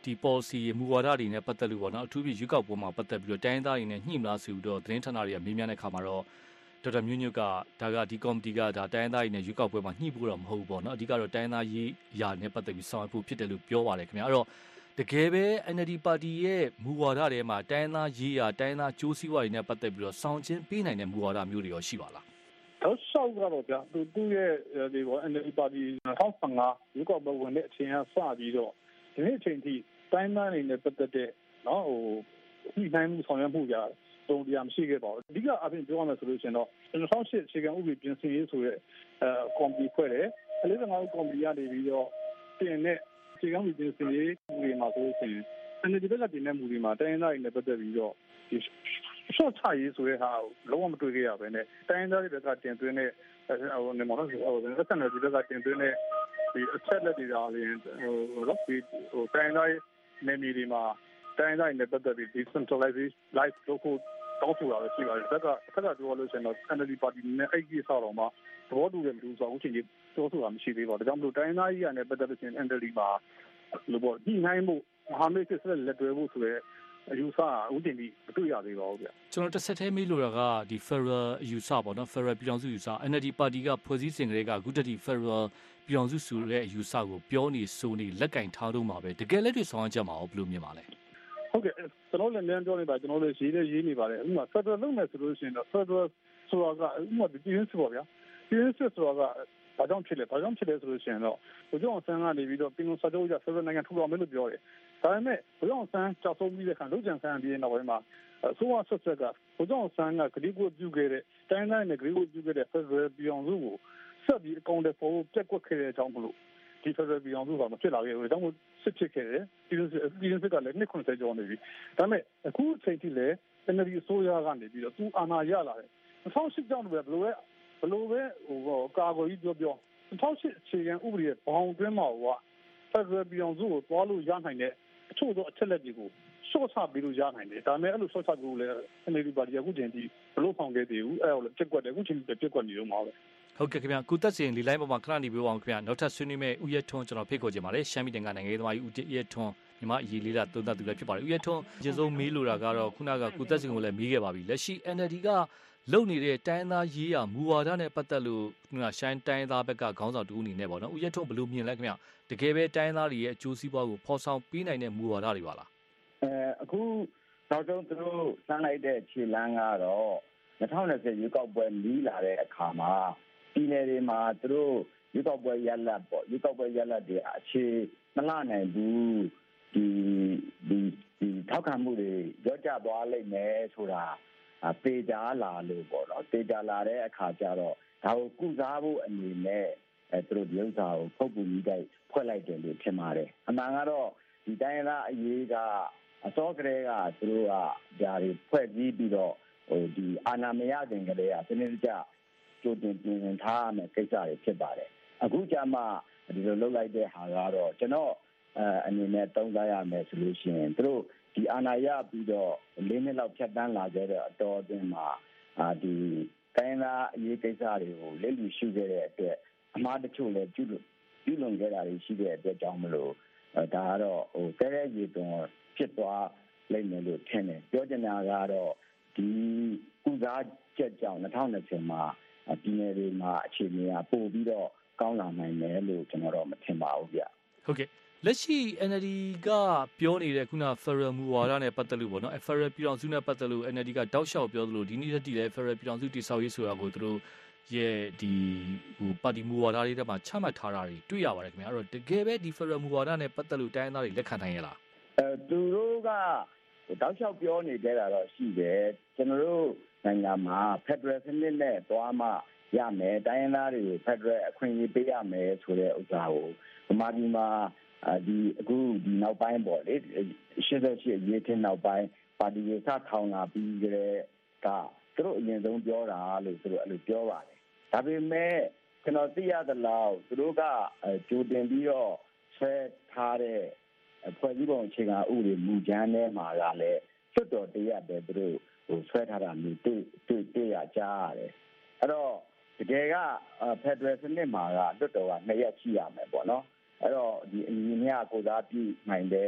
ဒီ policy မူဝါဒတွေနဲ့ပတ်သက်လို့ပေါ့နော်အထူးဖြင့်ရွေးကောက်ပွဲမှာပတ်သက်ပြီးတော့တိုင်းသားတွေနဲ့ညှိမလားဆိုပြီးတော့သတင်းဌာနတွေကမေးမြန်းတဲ့အခါမှာတော့ဒေါက်တာမျိုးညွတ်ကဒါကဒီကော်မတီကဒါတိုင်းသားတွေနဲ့ရွေးကောက်ပွဲမှာညှိဖို့တော့မဟုတ်ဘူးပေါ့နော်အဓိကတော့တိုင်းသားရေးရာနဲ့ပတ်သက်ပြီးဆောင်ရွက်ဖို့ဖြစ်တယ်လို့ပြောပါတယ်ခင်ဗျာအဲ့တော့တကယ်ပဲ N L D ပါတီရဲ့မူဝါဒတွေမှာတိုင်းသားရေးရာတိုင်းသားကျိုးစည်းဝါးတွေနဲ့ပတ်သက်ပြီးတော့ဆောင်ကျဉ်ပေးနိုင်တဲ့မူဝါဒမျိုးတွေရောရှိပါလားတော့ဆောက်ကတော့ဗျာသူသူ့ရဲ့ဒီဘော N L D ပါတီ၂၀၁၅ရွေးကောက်ပွဲဝင်တဲ့အချိန်ကစပြီးတော့ဒီနေ့အချိန်ထိတိုင်းသားတွေနဲ့ပတ်သက်တဲ့နော်ဟိုဒီတိုင်းမှုဆောင်ရွက်မှုကြတုံတရားမရှိခဲ့ပါဘူးအဓိကအပြင်ပြောရမယ်ဆိုလို့ရှိရင်တော့၂၀၀၈အခြေခံဥပဒေပြင်ဆင်ရေးဆိုတဲ့အဲကော်မတီဖွဲ့တယ်၄၅ဦးကော်မတီကနေပြီးတော့တင်တဲ့အခြေခံဥပဒေပြင်ဆင်ရေးမူတွေမှာဆိုလို့ရှိရင် N L D ဘက်ကတင်တဲ့မူတွေမှာတိုင်းသားတွေနဲ့ပတ်သက်ပြီးတော့ဒီရှော့ချရေးဆိုတဲ့ဟာကိုလုံးဝမတွေ့ခဲ့ရပဲနဲ့တိုင်းသားတွေဘက်ကတင်သွင်းတဲ့ဟိုနေမလို့ဟို S N L ဒီဘက်ကတင်သွင်းတဲ့ဒီအချက်လက်တွေအားလည်းဟိုတော့ဒီဟိုတိုင်းသားနေမီတွေမှာတိုင်းသားတွေနဲ့ပတ်သက်ပြီး decentralization life လို့ကိုတောင်းဆိုတာပဲရှိပါတယ်။ဒါကဆက်ကပြောလို့ရှိရင်တော့ N L D ပါတီနဲ့အဲ့ဒီဆောက်တော့မှသဘောတူတယ်မတူဆိုအခုချိန်ကြီးပြောဆိုတာမရှိသေးပါဘူး။ဒါကြောင့်မလို့တိုင်းသားကြီးကနေပတ်သက်လို့ရှိရင် N L D မှာလို့ပေါ့ဒီနိုင်မှုမဟာမိတ်စစ်လက်လက်တွဲဖို့ဆိုရဲအယူဆဦးတင်ပြီးမတွေ့ရသေးပါဘူးဗျကျွန်တော်တစ်ဆက်သေးမေးလို့တာကဒီ Federal အယူဆပေါ့နော် Federal ပြည်ထောင်စုအယူဆ N L D ပါတီကဖွဲ့စည်းစဉ်ကလေးကအခုတည်း Federal ပြည်ထောင်စုဆိုတဲ့အယူဆကိုပြောနေဆိုနေလက်ကင်ထားတော့မှာပဲတကယ်လက်တွေ့ဆောင်ချက်မှာရောဘယ်လိုမြင်ပါလဲဟုတ်ကဲ့ကျွန်တော်လည်းမြန်ပြောနေပါကျွန်တော်လည်းရေးလည်းရေးနေပါတယ်ဥပမာ Federal လုပ်မယ်ဆိုလို့ရှိရင်တော့ Federal ဆိုတာကဥပမာဒီရင်းစစ်ပေါ့ဗျာဒီရင်းစစ်ဆိုတာကဘာကြောင့်ဖြစ်လဲဘာကြောင့်ဖြစ်လဲဆိုလို့ရှိရင်တော့ဘုရားအောင်ဆန်းကနေပြီးတော့ပြည်လုံးစာချုပ်ရ Federal နိုင်ငံထူထောင်မယ်လို့ပြောတယ်ဒါပေမဲ့ဘုရားအောင်ဆန်းကြောက်ဆုံးပြီးတဲ့ခါလုံခြံဆန်းပြီးတဲ့နောက်ပိုင်းမှာအစိုးရဆက်ဆက်ကဘုရားအောင်ဆန်းကဂရိကိုပြုခဲ့တဲ့တိုင်းတိုင်းနဲ့ဂရိကိုပြုခဲ့တဲ့ Federal ပြည်အောင်စုကိုဆက်ပြီးအကောင့်တွေပေါ်ပြက်ကွက်ခဲ့တဲ့အကြောင်းမလို့ဒီ Federal ပြည်အောင်စုကမဖြစ်လာခဲ့ဘူးဒါကြောင့်မို့စစ်ဖြစ်ခဲ့တယ်ပြည်လုံးပြည်လုံးစစ်ကလည်းနှစ်90ကျော်နေပြီဒါပေမဲ့အခုအချိန်ထိလည်း N L D အစိုးရကနေပြီးတော့သူအာဏာရလာတယ်၂၀၀၈ကျောင်းတွေဘယ်လိုလဲဘယ်လိုပဲဟိုကာကွယ်ကြီးပြောပြော၂၀၀၈အခြေခံဥပဒေရဲ့ဘောင်တွင်းမှာက Federal ပြည်အောင်စုကိုတွားလို့ရနိုင်တဲ့အချို့သောအချက်လက်တွေကိုရှော့ချပြီးလို့ရနိုင်တယ်ဒါပေမဲ့အဲ့လိုရှော့ချပြီးလို့လည်း N L D ပါတီအခုချိန်ထိဘလို့ဆောင်ခဲ့သေးဘူးအဲ့ဒါလည်းပြက်ကွက်တယ်အခုချိန်ထိပြက်ကွက်နေတော့မှာပဲဟုတ်ကဲ့ခင်ဗျာကုသက်စင်ဒီလိုင်းပေါ်မှာခဏနေပြောအောင်ခင်ဗျာနောက်ထပ်ဆွေးနွေးမဲ့ဦးရထွန်းကျွန်တော်ဖိတ်ခေါ်ချင်ပါတယ်ရှမ်းပြည်တင်ကနိုင်ငံရေးသမားကြီးဦးရထွန်းညီမအရေးလေးလာသုံးသပ်သူလည်းဖြစ်ပါတယ်ဦးရထွန်းအကျဉ်းဆုံးမေးလိုတာကတော့ခုနကကုသက်စင်ကိုလည်းမေးခဲ့ပါပြီလက်ရှိ N L D ကလုံနေတဲ့တိုင်းသားရေးရာမူဝါဒနဲ့ပတ်သက်လို့ခုနရှိုင်းတိုင်းသားဘက်ကခေါင်းဆောင်တူအနေနဲ့ပေါ့နော်ဦးရထွန်းဘယ်လိုမြင်လဲခင်ဗျာတကယ်ပဲတိုင်းသားတွေရဲ့အကျိုးစီးပွားကိုဖော်ဆောင်ပေးနိုင်တဲ့မူဝါဒတွေပါလားအဲအခုနောက်ဆုံးသူတို့စမ်းလိုက်တဲ့ခြေလမ်းကတော့၂၀၂၀ရွေးကောက်ပွဲနီးလာတဲ့အခါမှာပြည်နယ်တွေမှာသူတို့ရွေးကောက်ပွဲရလဒ်ပေါ့ရွေးကောက်ပွဲရလဒ်တွေအခြေမလာနိုင်ဘူးဒီဒီဒီထောက်ခံမှုတွေရောကျသွားလိမ့်မယ်ဆိုတာပေကြလာလို့ပေါ့နော်ပေကြလာတဲ့အခါကျတော့ဒါကိုကုစားဖို့အနေနဲ့အဲသူတို့ဒီဥစ္စာကိုပုတ်ပူကြီးတိုက်ဖွဲ့လိုက်တယ်လို့ထင်ပါတယ်အမှန်ကတော့ဒီတိုင်းသားအရေးကအစောကလေးကသူတို့ကဓာရီဖွဲ့ပြီးပြီးတော့ဟိုဒီအာဏာမရခင်ကလေးကစနစ်တကျကြိုတင်ပြင်ဆင်ထားရမယ့်ကိစ္စတွေဖြစ်ပါတယ်အခုကျမှဒီလိုလုပ်လိုက်တဲ့ဟာကတော့ကျွန်တော်အဲအနေနဲ့သုံးသပ်ရမယ်ဆိုလို့ရှိရင်သူတို့ဒီအာဏာရပြီးတော့လေးနှစ်လောက်ဖြတ်တန်းလာခဲ့တဲ့အတော်အတွင်းမှာအာဒီတိုင်းသားအရေးကိစ္စတွေကိုလက်လီရှုခဲ့တဲ့အတွက်အမှားတချို့လည်းပြုလို့ပြုလွန်ခဲ့တာတွေရှိတဲ့အတွက်ကြောင့်မလို့ဒါကတော့ဟိုတဲတဲ့ရေတုံဖြစ်သွားလိမ့်မယ်လို့ထင်တယ်ပြောချင်တာကတော့ဒီကုစားချက်ကြောင့်၂၀၂၀မှာပြည်နယ်တွေမှာအခြေအနေကပို့ပြီးတော့ကောင်းလာနိုင်တယ်လို့ကျွန်တော်တော့မထင်ပါဘူးဗျဟုတ်ကဲ့လက်ရှိ N L D ကပြောနေတဲ့ခုန Federal မူဝါဒနဲ့ပတ်သက်လို့ပေါ့နော် Federal ပြည်တော်စုနဲ့ပတ်သက်လို့ N L D ကတောက်လျှောက်ပြောသလိုဒီနေ့တည်းလည်း Federal ပြည်တော်စုတိဆောက်ရေးဆိုတာကိုသူတို့ရဲ့ဒီဟိုပါတီမူဝါဒတွေထဲမှာချမှတ်ထားတာတွေတွေ့ရပါတယ်ခင်ဗျာအဲ့တော့တကယ်ပဲဒီ Federal မူဝါဒနဲ့ပတ်သက်လို့တိုင်းသားတွေလက်ခံနိုင်ရလားအဲသူတို့ကတောက်လျှောက်ပြောနေကြတာတော့ရှိတယ်ကျွန်တော်တို့နိုင်ငံမှာ Federal စနစ်နဲ့တွားမှရမယ်တိုင်းသားတွေကို Federal အခွင့်အရေးပေးရမယ်ဆိုတဲ့ဥစ္စာကိုဗမာပြည်မှာဒီအခုဒီနောက်ပိုင်းပေါ့လေရှစ်ဆက်ရှစ်ရေးတဲ့နောက်ပိုင်းပါတီရေးစထောင်လာပြီးကြတဲ့ကသူတို့အရင်ဆုံးပြောတာလို့သူတို့အဲ့လိုပြောပါတယ်ဒါပေမဲ့ကျွန်တော်သိရသလောက်သူတို့ကကြိုတင်ပြီးတော့ဆွဲထားတဲ့ဖွဲ့စည်းပုံအခြေခံဥပဒေမူကြမ်းထဲမှာကလည်းစွတ်တော်တရက်ပဲသူတို့ဟိုဆွဲထားတာမျိုးတွေ့တွေ့တွေ့ရကြရတယ်အဲ့တော့တကယ်က Federal စနစ်မှာကလွတ်တော်ကနှစ်ရက်ရှိရမယ်ပေါ့နော်အဲ့တော့ဒီအညီအမျှကိုစားပြုနိုင်တဲ့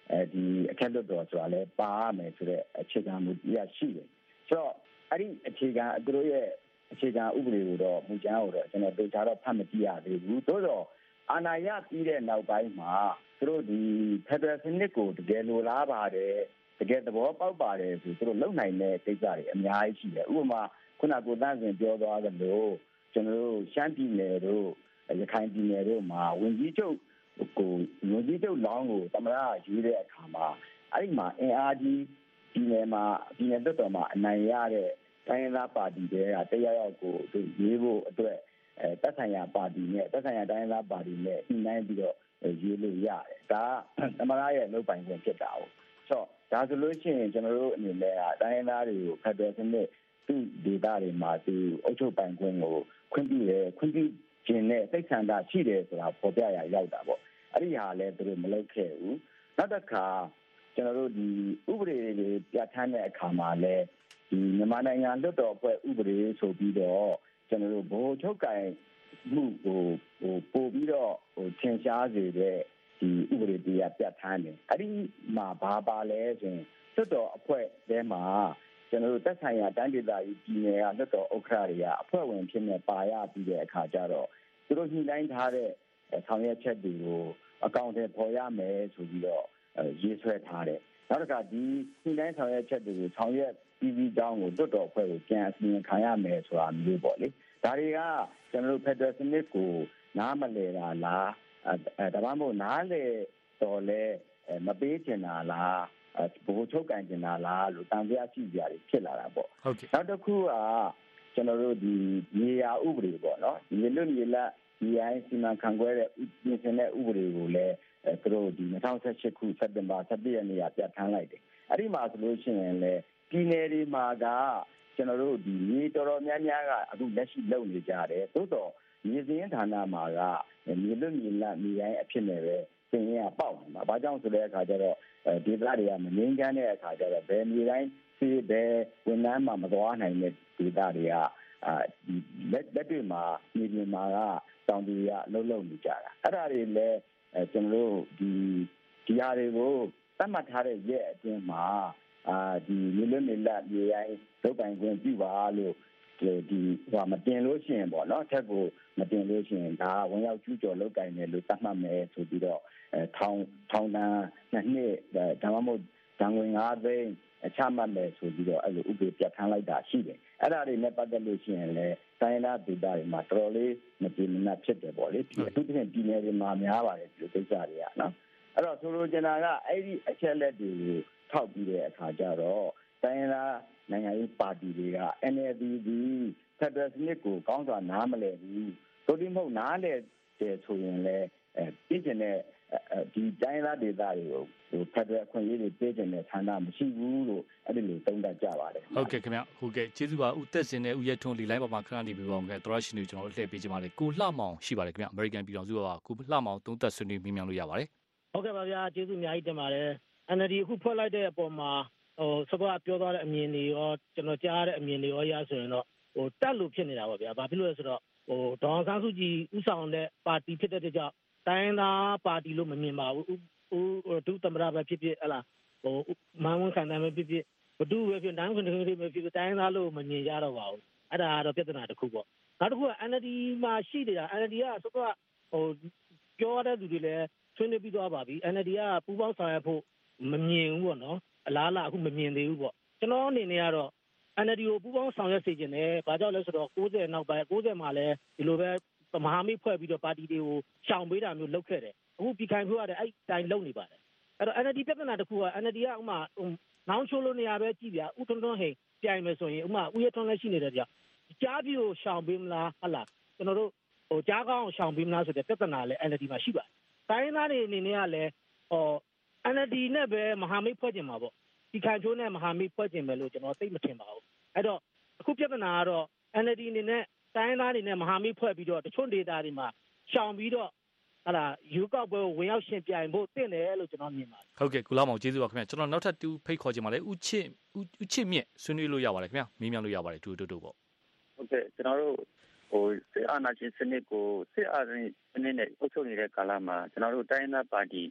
အဲဒီအခက်လွတ်တော်ဆိုတာလည်းပါရမယ်ဆိုတဲ့အခြေခံမူရရှိတယ်ဆိုတော့အဲ့ဒီအခြေခံသူတို့ရဲ့အခြေခံဥပဒေကိုတော့မူကြမ်းကိုတော့ကျွန်တော်တို့ကြားတော့ဖတ်မကြည့်ရသေးဘူးသို့တော့အာဏာရပြီးတဲ့နောက်ပိုင်းမှာသူတို့ဒီ Federal စနစ်ကိုတကယ်လိုလားပါတယ်တကယ်သဘောပေါက်ပါတယ်ဆိုသူတို့လုံနိုင်တဲ့ကိစ္စတွေအများကြီးရှိတယ်ဥပမာခုနကကိုတန်းစင်ပြောသွားသလိုကျွန်တော်တို့ရှမ်းပြည်နယ်တို့ရခိုင်ပြည်နယ်တို့မှာဝင်ကြီးချုပ်ကိုဝင်ကြီးချုပ်လောင်းကိုသမ္မတရွေးတဲ့အခါမှာအဲ့ဒီမှာအင်အားကြီးပြည်နယ်မှာပြည်နယ်တော်မှာအနိုင်ရတဲ့တိုင်းရင်းသားပါတီတွေကတရားရောက်ကိုသူရွေးဖို့အတွက်အဲတက်ဆိုင်ရာပါတီနဲ့တက်ဆိုင်ရာတိုင်းရင်းသားပါတီနဲ့ညှိနှိုင်းပြီးတော့ရွေးလို့ရတယ်ဒါသမ္မတရဲ့လုပ်ပိုင်ခွင့်ဖြစ်တာ哦ဆိုတော့ဒါဆိုလို့ရှိရင်ကျွန်တော်တို့အနေနဲ့ကတိုင်းရင်းသားတွေကိုဖက်ဒရယ်စနစ်သူ့ဒေသတွေမှာသူအုပ်ချုပ်ပိုင်ခွင့်ကိုခွင့်ပြုတယ်ခွင့်ပြုခြင်းနဲ့စိတ်ဆန္ဒရှိတယ်ဆိုတာပေါ်ပြရရောက်တာပေါ့အဲ့ဒီဟာလည်းသူတို့မလုပ်ခဲ့ဘူးနောက်တစ်ခါကျွန်တော်တို့ဒီဥပဒေတွေပြဋ္ဌာန်းတဲ့အခါမှာလည်းဒီမြန်မာနိုင်ငံလွှတ်တော်အဖွဲ့ဥပဒေဆိုပြီးတော့ကျွန်တော်တို့ဘိုးချုပ်ကင်မှုဟိုဟိုပို့ပြီးတော့ဟိုထင်ရှားစေတဲ့ဒီဥပဒေတရားပြဋ္ဌာန်းတယ်အဲ့ဒီမှာဘာပါလဲဆိုရင်လွှတ်တော်အဖွဲ့ထဲမှာကျွန်တော်တို့သက်ဆိုင်ရာတိုင်းဒေသကြီးပြည်နယ်ကလွှတ်တော်ဥက္ကဋ္ဌတွေကအဖွဲ့ဝင်ဖြစ်နေပါရပြီးတဲ့အခါကျတော့သူတို့ညှိနှိုင်းထားတဲ့ဆောင်ရွက်ချက်တွေကိုအကောင့်ထဲပေါ်ရမယ်ဆိုပြီးတော့ရေးဆွဲထားတယ်နောက်တစ်ခါဒီညှိနှိုင်းဆောင်ရွက်ချက်တွေကိုဆောင်ရွက်ပြီးပြီးကြောင်းကိုလွှတ်တော်အဖွဲ့ကိုပြန်အစီရင်ခံရမယ်ဆိုတာမျိုးပေါ့လေဒါတွေကကျွန်တော်တို့ဖက်ဒရယ်စနစ်ကိုနားမလည်တာလားအဲဒါမှမဟုတ်နားလေတော်လဲမပေးချင်တာလားဘိုးချုပ်ကန်ချင်တာလားလို့တန်ပြရှိကြတယ်ဖြစ်လာတာပေါ့ဟုတ်ကဲ့နောက်တစ်ခုကကျွန်တော်တို့ဒီမြေယာဥပဒေပေါ့နော်မြေလွတ်မြေလပ်ဒီအိုင်းစီမံခန့်ခွဲတဲ့ပြင်ဆင်တဲ့ဥပဒေကိုလည်းသူတို့ဒီ၂၀၁၈ခုစက်တင်ဘာ၁၁ရက်နေ့ကပြဋ္ဌာန်းလိုက်တယ်အဲ့ဒီမှာဆိုလို့ရှိရင်လည်းပြည်နယ်တွေမှာကကျွန်တော်တို့ဒီမြေတော်တော်များများကအခုလက်ရှိလုပ်နေကြတယ်သို့တော့မြေစင်းဌာနမှာကမြေလွတ်မြေလပ်မြေရိုင်းအဖြစ်နဲ့ပဲသင်ရပေါက်မှာဘာကြောင့်ဆိုတဲ့အခါကျတော့ဒေသတွေကမငင်းချမ်းတဲ့အခါကျတော့ဘယ်မြေတိုင်းစီးဘယ်ဝန်ထမ်းမှမသွားနိုင်တဲ့ဒေသတွေကအာဒီလက်လက်တွေမှာမြေပြင်မှာကတောင်သူရလှုပ်လှုပ်နေကြတာအဲ့ဒါတွေလည်းကျွန်တော်တို့ဒီဒီဟာတွေကိုသတ်မှတ်ထားတဲ့ရက်အတွင်းမှာအာဒီမြေလွတ်မြေလပ်မြေရိုင်းလုပ်ပိုင်ခွင့်ပြုပါလို့ဒီဟိုမတင်လို့ရှိရင်ပေါ့နော်ထက်ကိုမတင်လို့ရှိရင်ဒါဝင်ရောက်ကျူးကျော်လုပ်ကိုင်တယ်လို့သတ်မှတ်မယ်ဆိုပြီးတော့အဲထောင်ထောင်တန်းနှစ်နှစ်ဒါမှမဟုတ်ဒဏ်ငွေ၅သိန်းချမှတ်မယ်ဆိုပြီးတော့အဲ့လိုဥပဒေပြဋ္ဌာန်းလိုက်တာရှိတယ်အဲ့ဒါတွေနဲ့ပတ်သက်လို့ရှိရင်လည်းတိုင်းဒေသဒေသတွေမှာတော်တော်လေးမပြေမနပ်ဖြစ်တယ်ပေါ့လေအထူးသဖြင့်ပြည်နယ်တွေမှာများပါတယ်ဒီလိုကိစ္စတွေကနော်အဲ့တော့ဆိုလိုချင်တာကအဲ့ဒီအချက်လက်တွေကိုထောက်ပြီးတဲ့အခါကျတော့တိုင်းဒေသနိုင်ငံရေးပါတီတွေက N L D ဒီဖက်ဒရယ်စနစ်ကိုကောင်းစွာနားမလည်ဘူးတို့ဒီမဟုတ်နားလည်တယ်ဆိုရင်လည်းအဲပြည်ကျင်တဲ့ဒီတိုင်းဒေသဒေသတွေကိုဖက်ဒရယ်အခွင့်အရေးတွေပေးကျင်တဲ့ဌာနမရှိဘူးလို့အဲ့ဒီလိုသုံးသပ်ကြပါတယ်ဟုတ်ကဲ့ခင်ဗျဟုတ်ကဲ့ကျေးဇူးပါဦးသက်စင်နဲ့ဦးရဲထွန်းလီလိုင်းပေါ်မှာခဏနေပြီးပါအောင်ခင်ဗျသောရရှင်တွေကျွန်တော်တို့လှည့်ပေးကြပါလေကိုလှမောင်ရှိပါတယ်ခင်ဗျအမေရိကန်ပြည်တော်စုကကိုလှမောင်သုံးသက်ဆွေးနွေးမြင်မြန်လို့ရပါတယ်ဟုတ်ကဲ့ပါဗျာကျေးဇူးအများကြီးတင်ပါတယ် N L D အခုဖွဲ့လိုက်တဲ့အပေါ်မှာဟိုစကားပြောသွားတဲ့အမြင်တွေရောကျွန်တော်ကြားတဲ့အမြင်တွေရောရဆိုရင်တော့ဟိုတက်လို့ဖြစ်နေတာပေါ့ဗျာဘာဖြစ်လို့လဲဆိုတော့ဟိုဒေါအောင်ဆန်းစုကြည်ဥဆောင်တဲ့ပါတီဖြစ်တဲ့ကြောင့်တိုင်းသားပါတီလို့မမြင်ပါဘူးဦးဒုသမ္မတပဲဖြစ်ဖြစ်ဟလာဟိုမန်ဝန်ခံတယ်ပဲဖြစ်ဖြစ်ဘဒုပဲဖြစ်တိုင်းခွန်တွေပဲဖြစ်ဖြစ်တိုင်းသားလို့မမြင်ကြတော့ပါဘူးအဲ့ဒါကတော့ပြဿနာတစ်ခုပေါ့နောက်တစ်ခုက N L D မှာရှိနေတာ N L D ကစကားဟိုပြောတဲ့သူတွေလည်းဆွေးနွေးပြီးသွားပါပြီ N L D ကပူးပေါင်းဆောင်ရွက်ဖို့မမြင်ဘူးပေါ့နော်အလားလားအခုမမြင်သေးဘူးပေါ့ကျွန်တော်အနေနဲ့ကတော့ N L D ကိုပူးပေါင်းဆောင်ရွက်စေချင်တယ်ဘာကြောင့်လဲဆိုတော့၉၀နောက်ပိုင်း၉၀မှာလည်းဒီလိုပဲမဟာမိတ်ဖွဲ့ပြီးတော့ပါတီတွေကိုရှောင်ပေးတာမျိုးလုပ်ခဲ့တယ်အခုပြည်ခိုင်ဖွဲ့ရတယ်အဲ့တိုင်းလုပ်နေပါတယ်အဲ့တော့ N L D ပြဿနာတစ်ခုက N L D ကဥမာနောင်ချိုလိုနေရာပဲကြည့်ဗျာဥထွန်းထွန်းဟိန်ပြိုင်မယ်ဆိုရင်ဥမာဥရထွန်းလည်းရှိနေတယ်ကြာကြားပြီးကိုရှောင်ပေးမလားဟုတ်လားကျွန်တော်တို့ဟိုကြားကောင်းရှောင်ပေးမလားဆိုတဲ့ပြဿနာလည်း N L D မှာရှိပါတယ်တိုင်းသားတွေအနေနဲ့ကလည်းဟော N L D နဲ့ပဲမဟာမိတ်ဖွဲ့ကျင်မှာပေါ့ဒီခိုင်ချိုးနဲ့မဟာမိတ်ဖွဲ့ကျင်မယ်လို့ကျွန်တော်သိမထင်ပါဘူးအဲ့တော့အခုပြဿနာကတော့ N L D အနေနဲ့တိုင်းသားတွေနဲ့မဟာမိတ်ဖွဲ့ပြီးတော့တချို့ဒေသတွေမှာရှောင်ပြီးတော့ဟာလာယူကောက်ပွဲကိုဝင်ရောက်ရှင်ပြိုင်ဖို့တင့်တယ်လို့ကျွန်တော်မြင်ပါတယ်ဟုတ်ကဲ့ကုလားမောင်ကျေးဇူးပါခင်ဗျာကျွန်တော်နောက်ထပ်တူဖိတ်ခေါ်ချင်ပါလေဦးချစ်ဦးချစ်မြင့်ဆွေးနွေးလို့ရပါတယ်ခင်ဗျာမေးမြန်းလို့ရပါတယ်တူတူတူပေါ့ဟုတ်ကဲ့ကျွန်တော်တို့ဟိုစစ်အာဏာရှင်စနစ်ကိုစစ်အာဏာရှင်စနစ်နဲ့အုပ်ချုပ်နေတဲ့ကာလမှာကျွန်တော်တို့တိုင်းဒေသပါတီ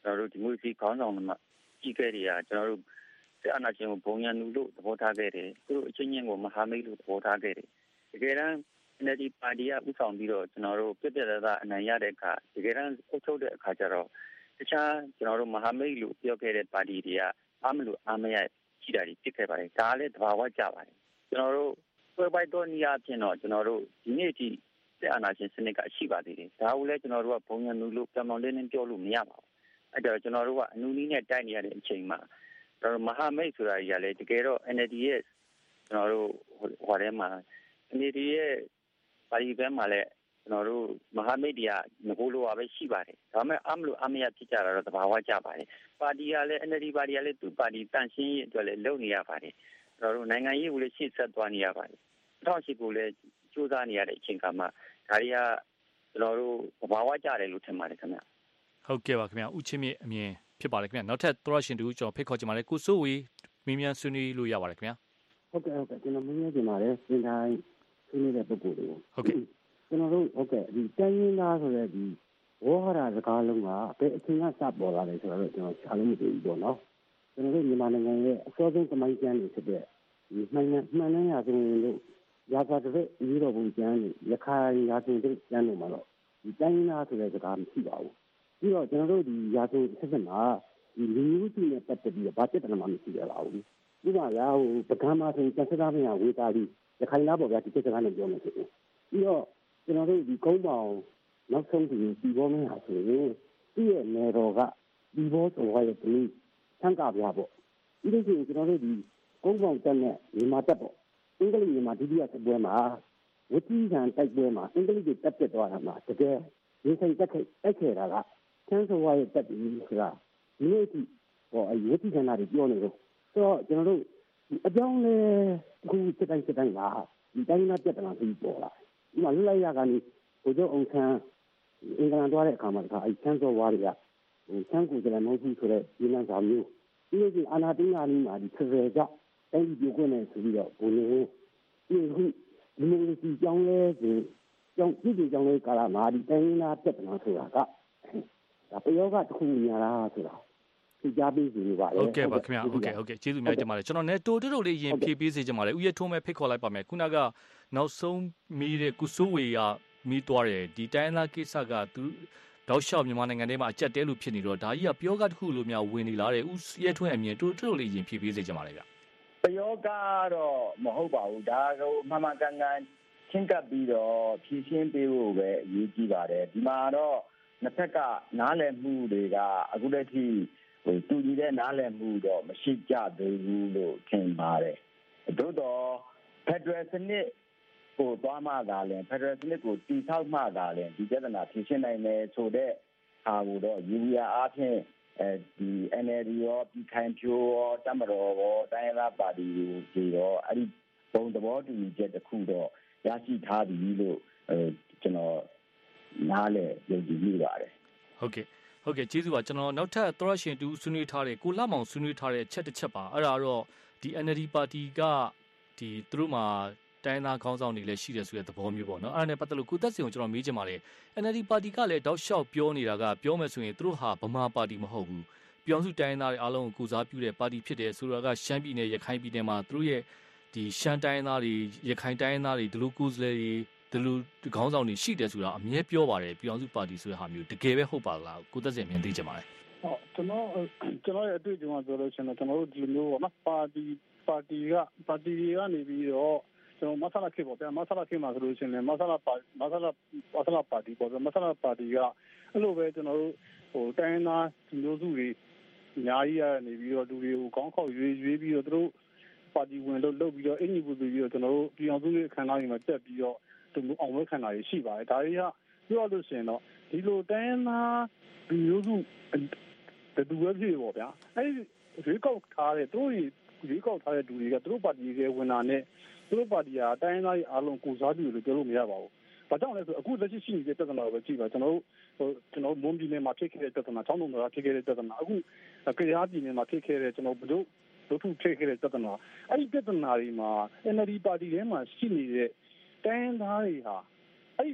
ကျွန်တော်တို့ဒီမိုကရေစီခေါင်းဆောင်တွေမှာကြီးခဲ့တွေကကျွန်တော်တို့စစ်အာဏာရှင်ကိုဘုံရန်လူလို့သဘောထားခဲ့တယ်သူတို့အချင်းချင်းကိုမဟာမိတ်လို့သဘောထားခဲ့တယ်တကယ်တမ်း N L D ပါတီကဥဆောင်ပြီးတော့ကျွန်တော်တို့ပြည့်ပြည့်သားသားအနိုင်ရတဲ့အခါတကယ်တမ်းအုပ်ချုပ်တဲ့အခါကျတော့တခြားကျွန်တော်တို့မဟာမိတ်လို့ပြောခဲ့တဲ့ပါတီတွေကအားမလို့အားမရရှိတာတွေဖြစ်ခဲ့ပါတယ်ဒါလည်းသဘာဝကျပါတယ်ကျွန်တော်တို့ပွဲပိုက်တော့နေရာပြင်တော့ကျွန်တော်တို့ဒီနေ့ဒီစစ်အာဏာရှင်စနစ်ကရှိပါသေးတယ်ဒါကိုလည်းကျွန်တော်တို့ကဘုံရန်လူလို့ပြောင်းပြောင်းလင်းလင်းပြောလို့မရပါဘူးအဲ့တော့ကျွန်တော်တို့ကအနူနည်းနဲ့တိုက်နေရတဲ့အချိန်မှာကျွန်တော်မဟာမိတ်ဆိုတာကြီးကလည်းတကယ်တော့ N L D ရဲ့ကျွန်တော်တို့ဟိုထဲမှာ N L D ရဲ့ပါတီဘက်မှာလည်းကျွန်တော်တို့မဟာမိတ်တွေကငကိုလိုပါပဲရှိပါတယ်ဒါပေမဲ့အမလို့အမရဖြစ်ကြတာတော့သဘာဝကျပါတယ်ပါတီကလည်း N L D ပါတီကလည်းသူ့ပါတီတန့်ရှင်းရေးအတွက်လည်းလုပ်နေရပါတယ်ကျွန်တော်တို့နိုင်ငံရေးကိုလည်းရှေ့ဆက်သွားနေရပါတယ်၂၀၀၈ကိုလည်းစူးစမ်းနေရတဲ့အချိန်ကမှဒါတွေကကျွန်တော်တို့သဘာဝကျတယ်လို့ထင်ပါတယ်ခင်ဗျဟုတ်ကဲ့ပါခင်ဗျဦးချင်းမြင့်အမြင်ဖြစ်ပါတယ်ခင်ဗျနောက်ထပ်သောရရှင်တူကျွန်တော်ဖိတ်ခေါ်ချင်ပါတယ်ကိုစိုးဝေမင်းမြန်ဆွေးနွေးလို့ရပါတယ်ခင်ဗျဟုတ်ကဲ့ဟုတ်ကဲ့ကျွန်တော်မင်းမြန်ချင်ပါတယ်စင်တိုင်းဆွေးနွေးတဲ့ပုဂ္ဂိုလ်တွေကိုဟုတ်ကဲ့ကျွန်တော်တို့ဟုတ်ကဲ့ဒီတိုင်းရင်းသားဆိုတဲ့ဒီဝေါ်ဟာရစကားလုံးကဘယ်အချိန်ကစပေါ်လာလဲဆိုတော့ကျွန်တော်ရှာလို့မသိဘူးပေါ့နော်ကျွန်တော်တို့မြန်မာနိုင်ငံရဲ့အစောဆုံးသမိုင်းကျမ်းတွေဖြစ်တဲ့ဒီမှန်မှန်နှမ်းရဆိုရင်တို့ရာဇာတဲ့ဤတော်ဘုံကျမ်းတွေရခိုင်ရာဇဝင်တဲ့ကျမ်းတွေမှာတော့ဒီတိုင်းရင်းသားဆိုတဲ့စကားမရှိပါဘူးပြီးတော့ကျွန်တော်တို့ဒီရာဇဝင်ဆက်ဆက်မှာဒီလူမျိုးစုနဲ့ပတ်သက်ပြီးဘာပြဿနာမှမရှိရပါဘူးဒီမှာရာဟိုပကံမှာဆိုရင်စက်သားမင်းဝေတာလီရခိုင်သားပေါ့ဗျာဒီစကားနဲ့ပြောမယ်ဆိုရင်ပြီးတော့ကျွန်တော်တို့ဒီကုန်းပေါင်နောက်ဆုံးဒီဒီဘောမင်းဟာဆိုရင်ဒီရဲ့နေတော်ကဒီဘောဆိုရတဲ့ဒီဆန့်ကပြပေါ့ဒီလိုဆိုရင်ကျွန်တော်တို့ဒီကုန်းပေါင်တက်နဲ့ညီမတက်ပေါ့အင်္ဂလိပ်ညီမဒုတိယစပွဲမှာဝတိကံတိုက်ပွဲမှာအင်္ဂလိပ်တွေတက်ပြတ်သွားတာမှာတကယ်ရေဆိုင်တက်ခဲ့တိုက်ခဲ့တာကဆန်းဆိုရတဲ့တက်ပြီးဆိုတာဒီလိုဒီဟောအဝတိကံနာတွေပြောနေတော့ဆိုတော့ကျွန်တော်တို့အကြောင်းလဲအခုစတိုင်းစတိုင်းကဒီတိုင်းနာပြတ်တာပြီးပေါ်လာဒီမှာလွတ်လိုက်ရကနေဘုရားအောင်ဆန်းအင်္ဂလန်သွားတဲ့အခါမှာကအဲဆန်းစောဝါတွေကဟိုဆန်းကိုကြလည်းမဟုတ်ဘူးဆိုတော့ဒီလန်စာမျိုးဒီလိုကြီးအာနာတိနာနီမှာဒီဆယ်ဆယ်ကြောင့်အဲဒီပြုခွင့်နဲ့ဆိုပြီးတော့ဘုံနေဒီခုဒီလိုကြီးကြောင်းလဲဆိုကြောင်းဒီကြောင်းလဲကာလာမှာဒီတိုင်းနာပြတ်တာဆိုတာကဒါပယောဂတစ်ခုညာလားဆိုတာဒီကြားပေးစီပါလေဟုတ်ကဲ့ပါခင်ဗျာဟုတ်ကဲ့ဟုတ်ကဲ့ကျေးဇူးများတင်ပါတယ်ကျွန်တော်လည်းတိုးတိုးလေးရင်ဖြည့်ပေးစေချင်ပါတယ်ဥယျာဉ်ထုံးမဲ့ဖိတ်ခေါ်လိုက်ပါမယ်ခုနကနောက်ဆုံးမီးတဲ့ကုစိုးဝေကမီးသွားတယ်ဒီတိုင်းသားကိစ္စကသူတောက်လျှောက်မြန်မာနိုင်ငံထဲမှာအကြက်တဲလို့ဖြစ်နေတော့ဒါကြီးကပယောဂတစ်ခုလိုများဝင်နေလာတယ်ဥရဲထွန်းအမြင်တိုးတိုးလေးရင်ဖြည့်ပေးစေချင်ပါတယ်ဗျပယောဂတော့မဟုတ်ပါဘူးဒါကိုမှန်မှန်ကန်ကန်ချင်းကပ်ပြီးတော့ဖြည့်ရှင်းပေးဖို့ပဲအရေးကြီးပါတယ်ဒီမှာတော့နှစ်ဖက်ကနားလည်မှုတွေကအခုတည်းကဟိုတူညီတဲ့နားလည်မှုတော့မရှိကြသေးဘူးလို့ထင်ပါတယ်သို့တော့ဖက်ဒရယ်စနစ်ကိုသွားမှသာလဲဖက်ဒရယ်စနစ်ကိုတည်ဆောက်မှသာလဲဒီပြဿနာဖြေရှင်းနိုင်မယ်ဆိုတဲ့ဟာကိုတော့ယူရီယာအားဖြင့်အဲဒီ N L D ရောပြည်ခိုင်ဖြိုးရောတမတော်ရောတိုင်းရင်းသားပါတီတွေရောအဲ့ဒီဘုံသဘောတူညီချက်တစ်ခုတော့ရရှိထားပြီလို့အဲကျွန်တော်နားလည်ယုံကြည်မိပါတယ်ဟုတ်ကဲ့ဟုတ်ကဲ့ကျေးဇူးပါကျွန်တော်နောက်ထပ်သောရရှင်တူဆွေးနွေးထားတဲ့ကိုလှမောင်ဆွေးနွေးထားတဲ့ချက်တစ်ချက်ပါအဲ့ဒါတော့ဒီ N L D ပါတီကဒီသူတို့မှာတိုင်းသားခေါင်းဆောင်တွေလည်းရှိတယ်ဆိုတဲ့သဘောမျိုးပေါ့နော်အဲ့ဒါနဲ့ပတ်သက်လို့ကိုသက်စင်ကိုကျွန်တော်မေးချင်ပါတယ် N L D ပါတီကလည်းတောက်လျှောက်ပြောနေတာကပြောမယ်ဆိုရင်သူတို့ဟာဗမာပါတီမဟုတ်ဘူးပြောင်းစုတိုင်းသားတွေအားလုံးကိုကုစားပြုတဲ့ပါတီဖြစ်တယ်ဆိုတော့ကရှမ်းပြည်နယ်ရခိုင်ပြည်နယ်မှာသူတို့ရဲ့ဒီရှမ်းတိုင်းသားတွေရခိုင်တိုင်းသားတွေဒီလိုကိုယ်စားလှယ်တွေဒီလိုခေါင်းဆောင်တွေရှိတယ်ဆိုတာအမြဲပြောပါတယ်ပြောင်းစုပါတီဆိုတဲ့ဟာမျိုးတကယ်ပဲဟုတ်ပါလားကိုသက်စင်မြင်သိချင်ပါတယ်ဟုတ်ကျွန်တော်ကျွန်တော်ရဲ့အတွေ့အကြုံကပြောလို့ရှိရင်ကျွန်တော်တို့ဒီလိုမျိုးပေါ့နော်ပါတီပါတီကပါတီတွေကနေပြီးတော့ကျွန်တော်မဆလာခေပေါ့ဗျာမဆလာခေမှာဆိုလို့ရှိရင်မဆလာပါမဆလာမဆလာပါတီပေါ့ဗျာမဆလာပါတီကအဲ့လိုပဲကျွန်တော်တို့ဟိုတိုင်းသားဒီမျိုးစုတွေအများကြီးရနေပြီးတော့လူတွေကိုကောင်းခေါက်ရွေးရွေးပြီးတော့သူတို့ပါတီဝင်လို့လုပ်ပြီးတော့အင်ကြီးပူပြီးတော့ကျွန်တော်တို့ပြည်အောင်စုရဲ့အခမ်းအနားတွေမှာတက်ပြီးတော့သူအောင်လို့ခံတာရှိပါတယ်ဒါတွေကပြောလို့ရှိရင်တော့ဒီလိုတိုင်းသားဒီမျိုးစုတူဝဲပြေပေါ့ဗျာအဲ့ဒီရွေးကောက်ထားတဲ့သူတို့ရွေးကောက်ထားတဲ့လူတွေကသူတို့ပါတီရဲ့ဝင်တာနဲ့သူတို့ပါတီဟာတိုင်းသားတွေအားလုံးကိုစားပြုလို့ပြောလို့မရပါဘူး။ဘာကြောင့်လဲဆိုအခုလက်ရှိရှိနေတဲ့ပြဿနာကိုပဲကြည့်ပါကျွန်တော်တို့ဟိုကျွန်တော်မွန်ပြည်နယ်မှာဖြစ်ခဲ့တဲ့ပြဿနာချောင်းတုံမှာဖြစ်ခဲ့တဲ့ပြဿနာအခုကြရပြည်နယ်မှာဖြစ်ခဲ့တဲ့ကျွန်တော်ဘုတို့တို့ထုဖြစ်ခဲ့တဲ့ပြဿနာအဲ့ဒီပြဿနာတွေမှာ N L D ပါတီထဲမှာရှိနေတဲ့တိုင်းသားတွေဟာအဲ့ဒီ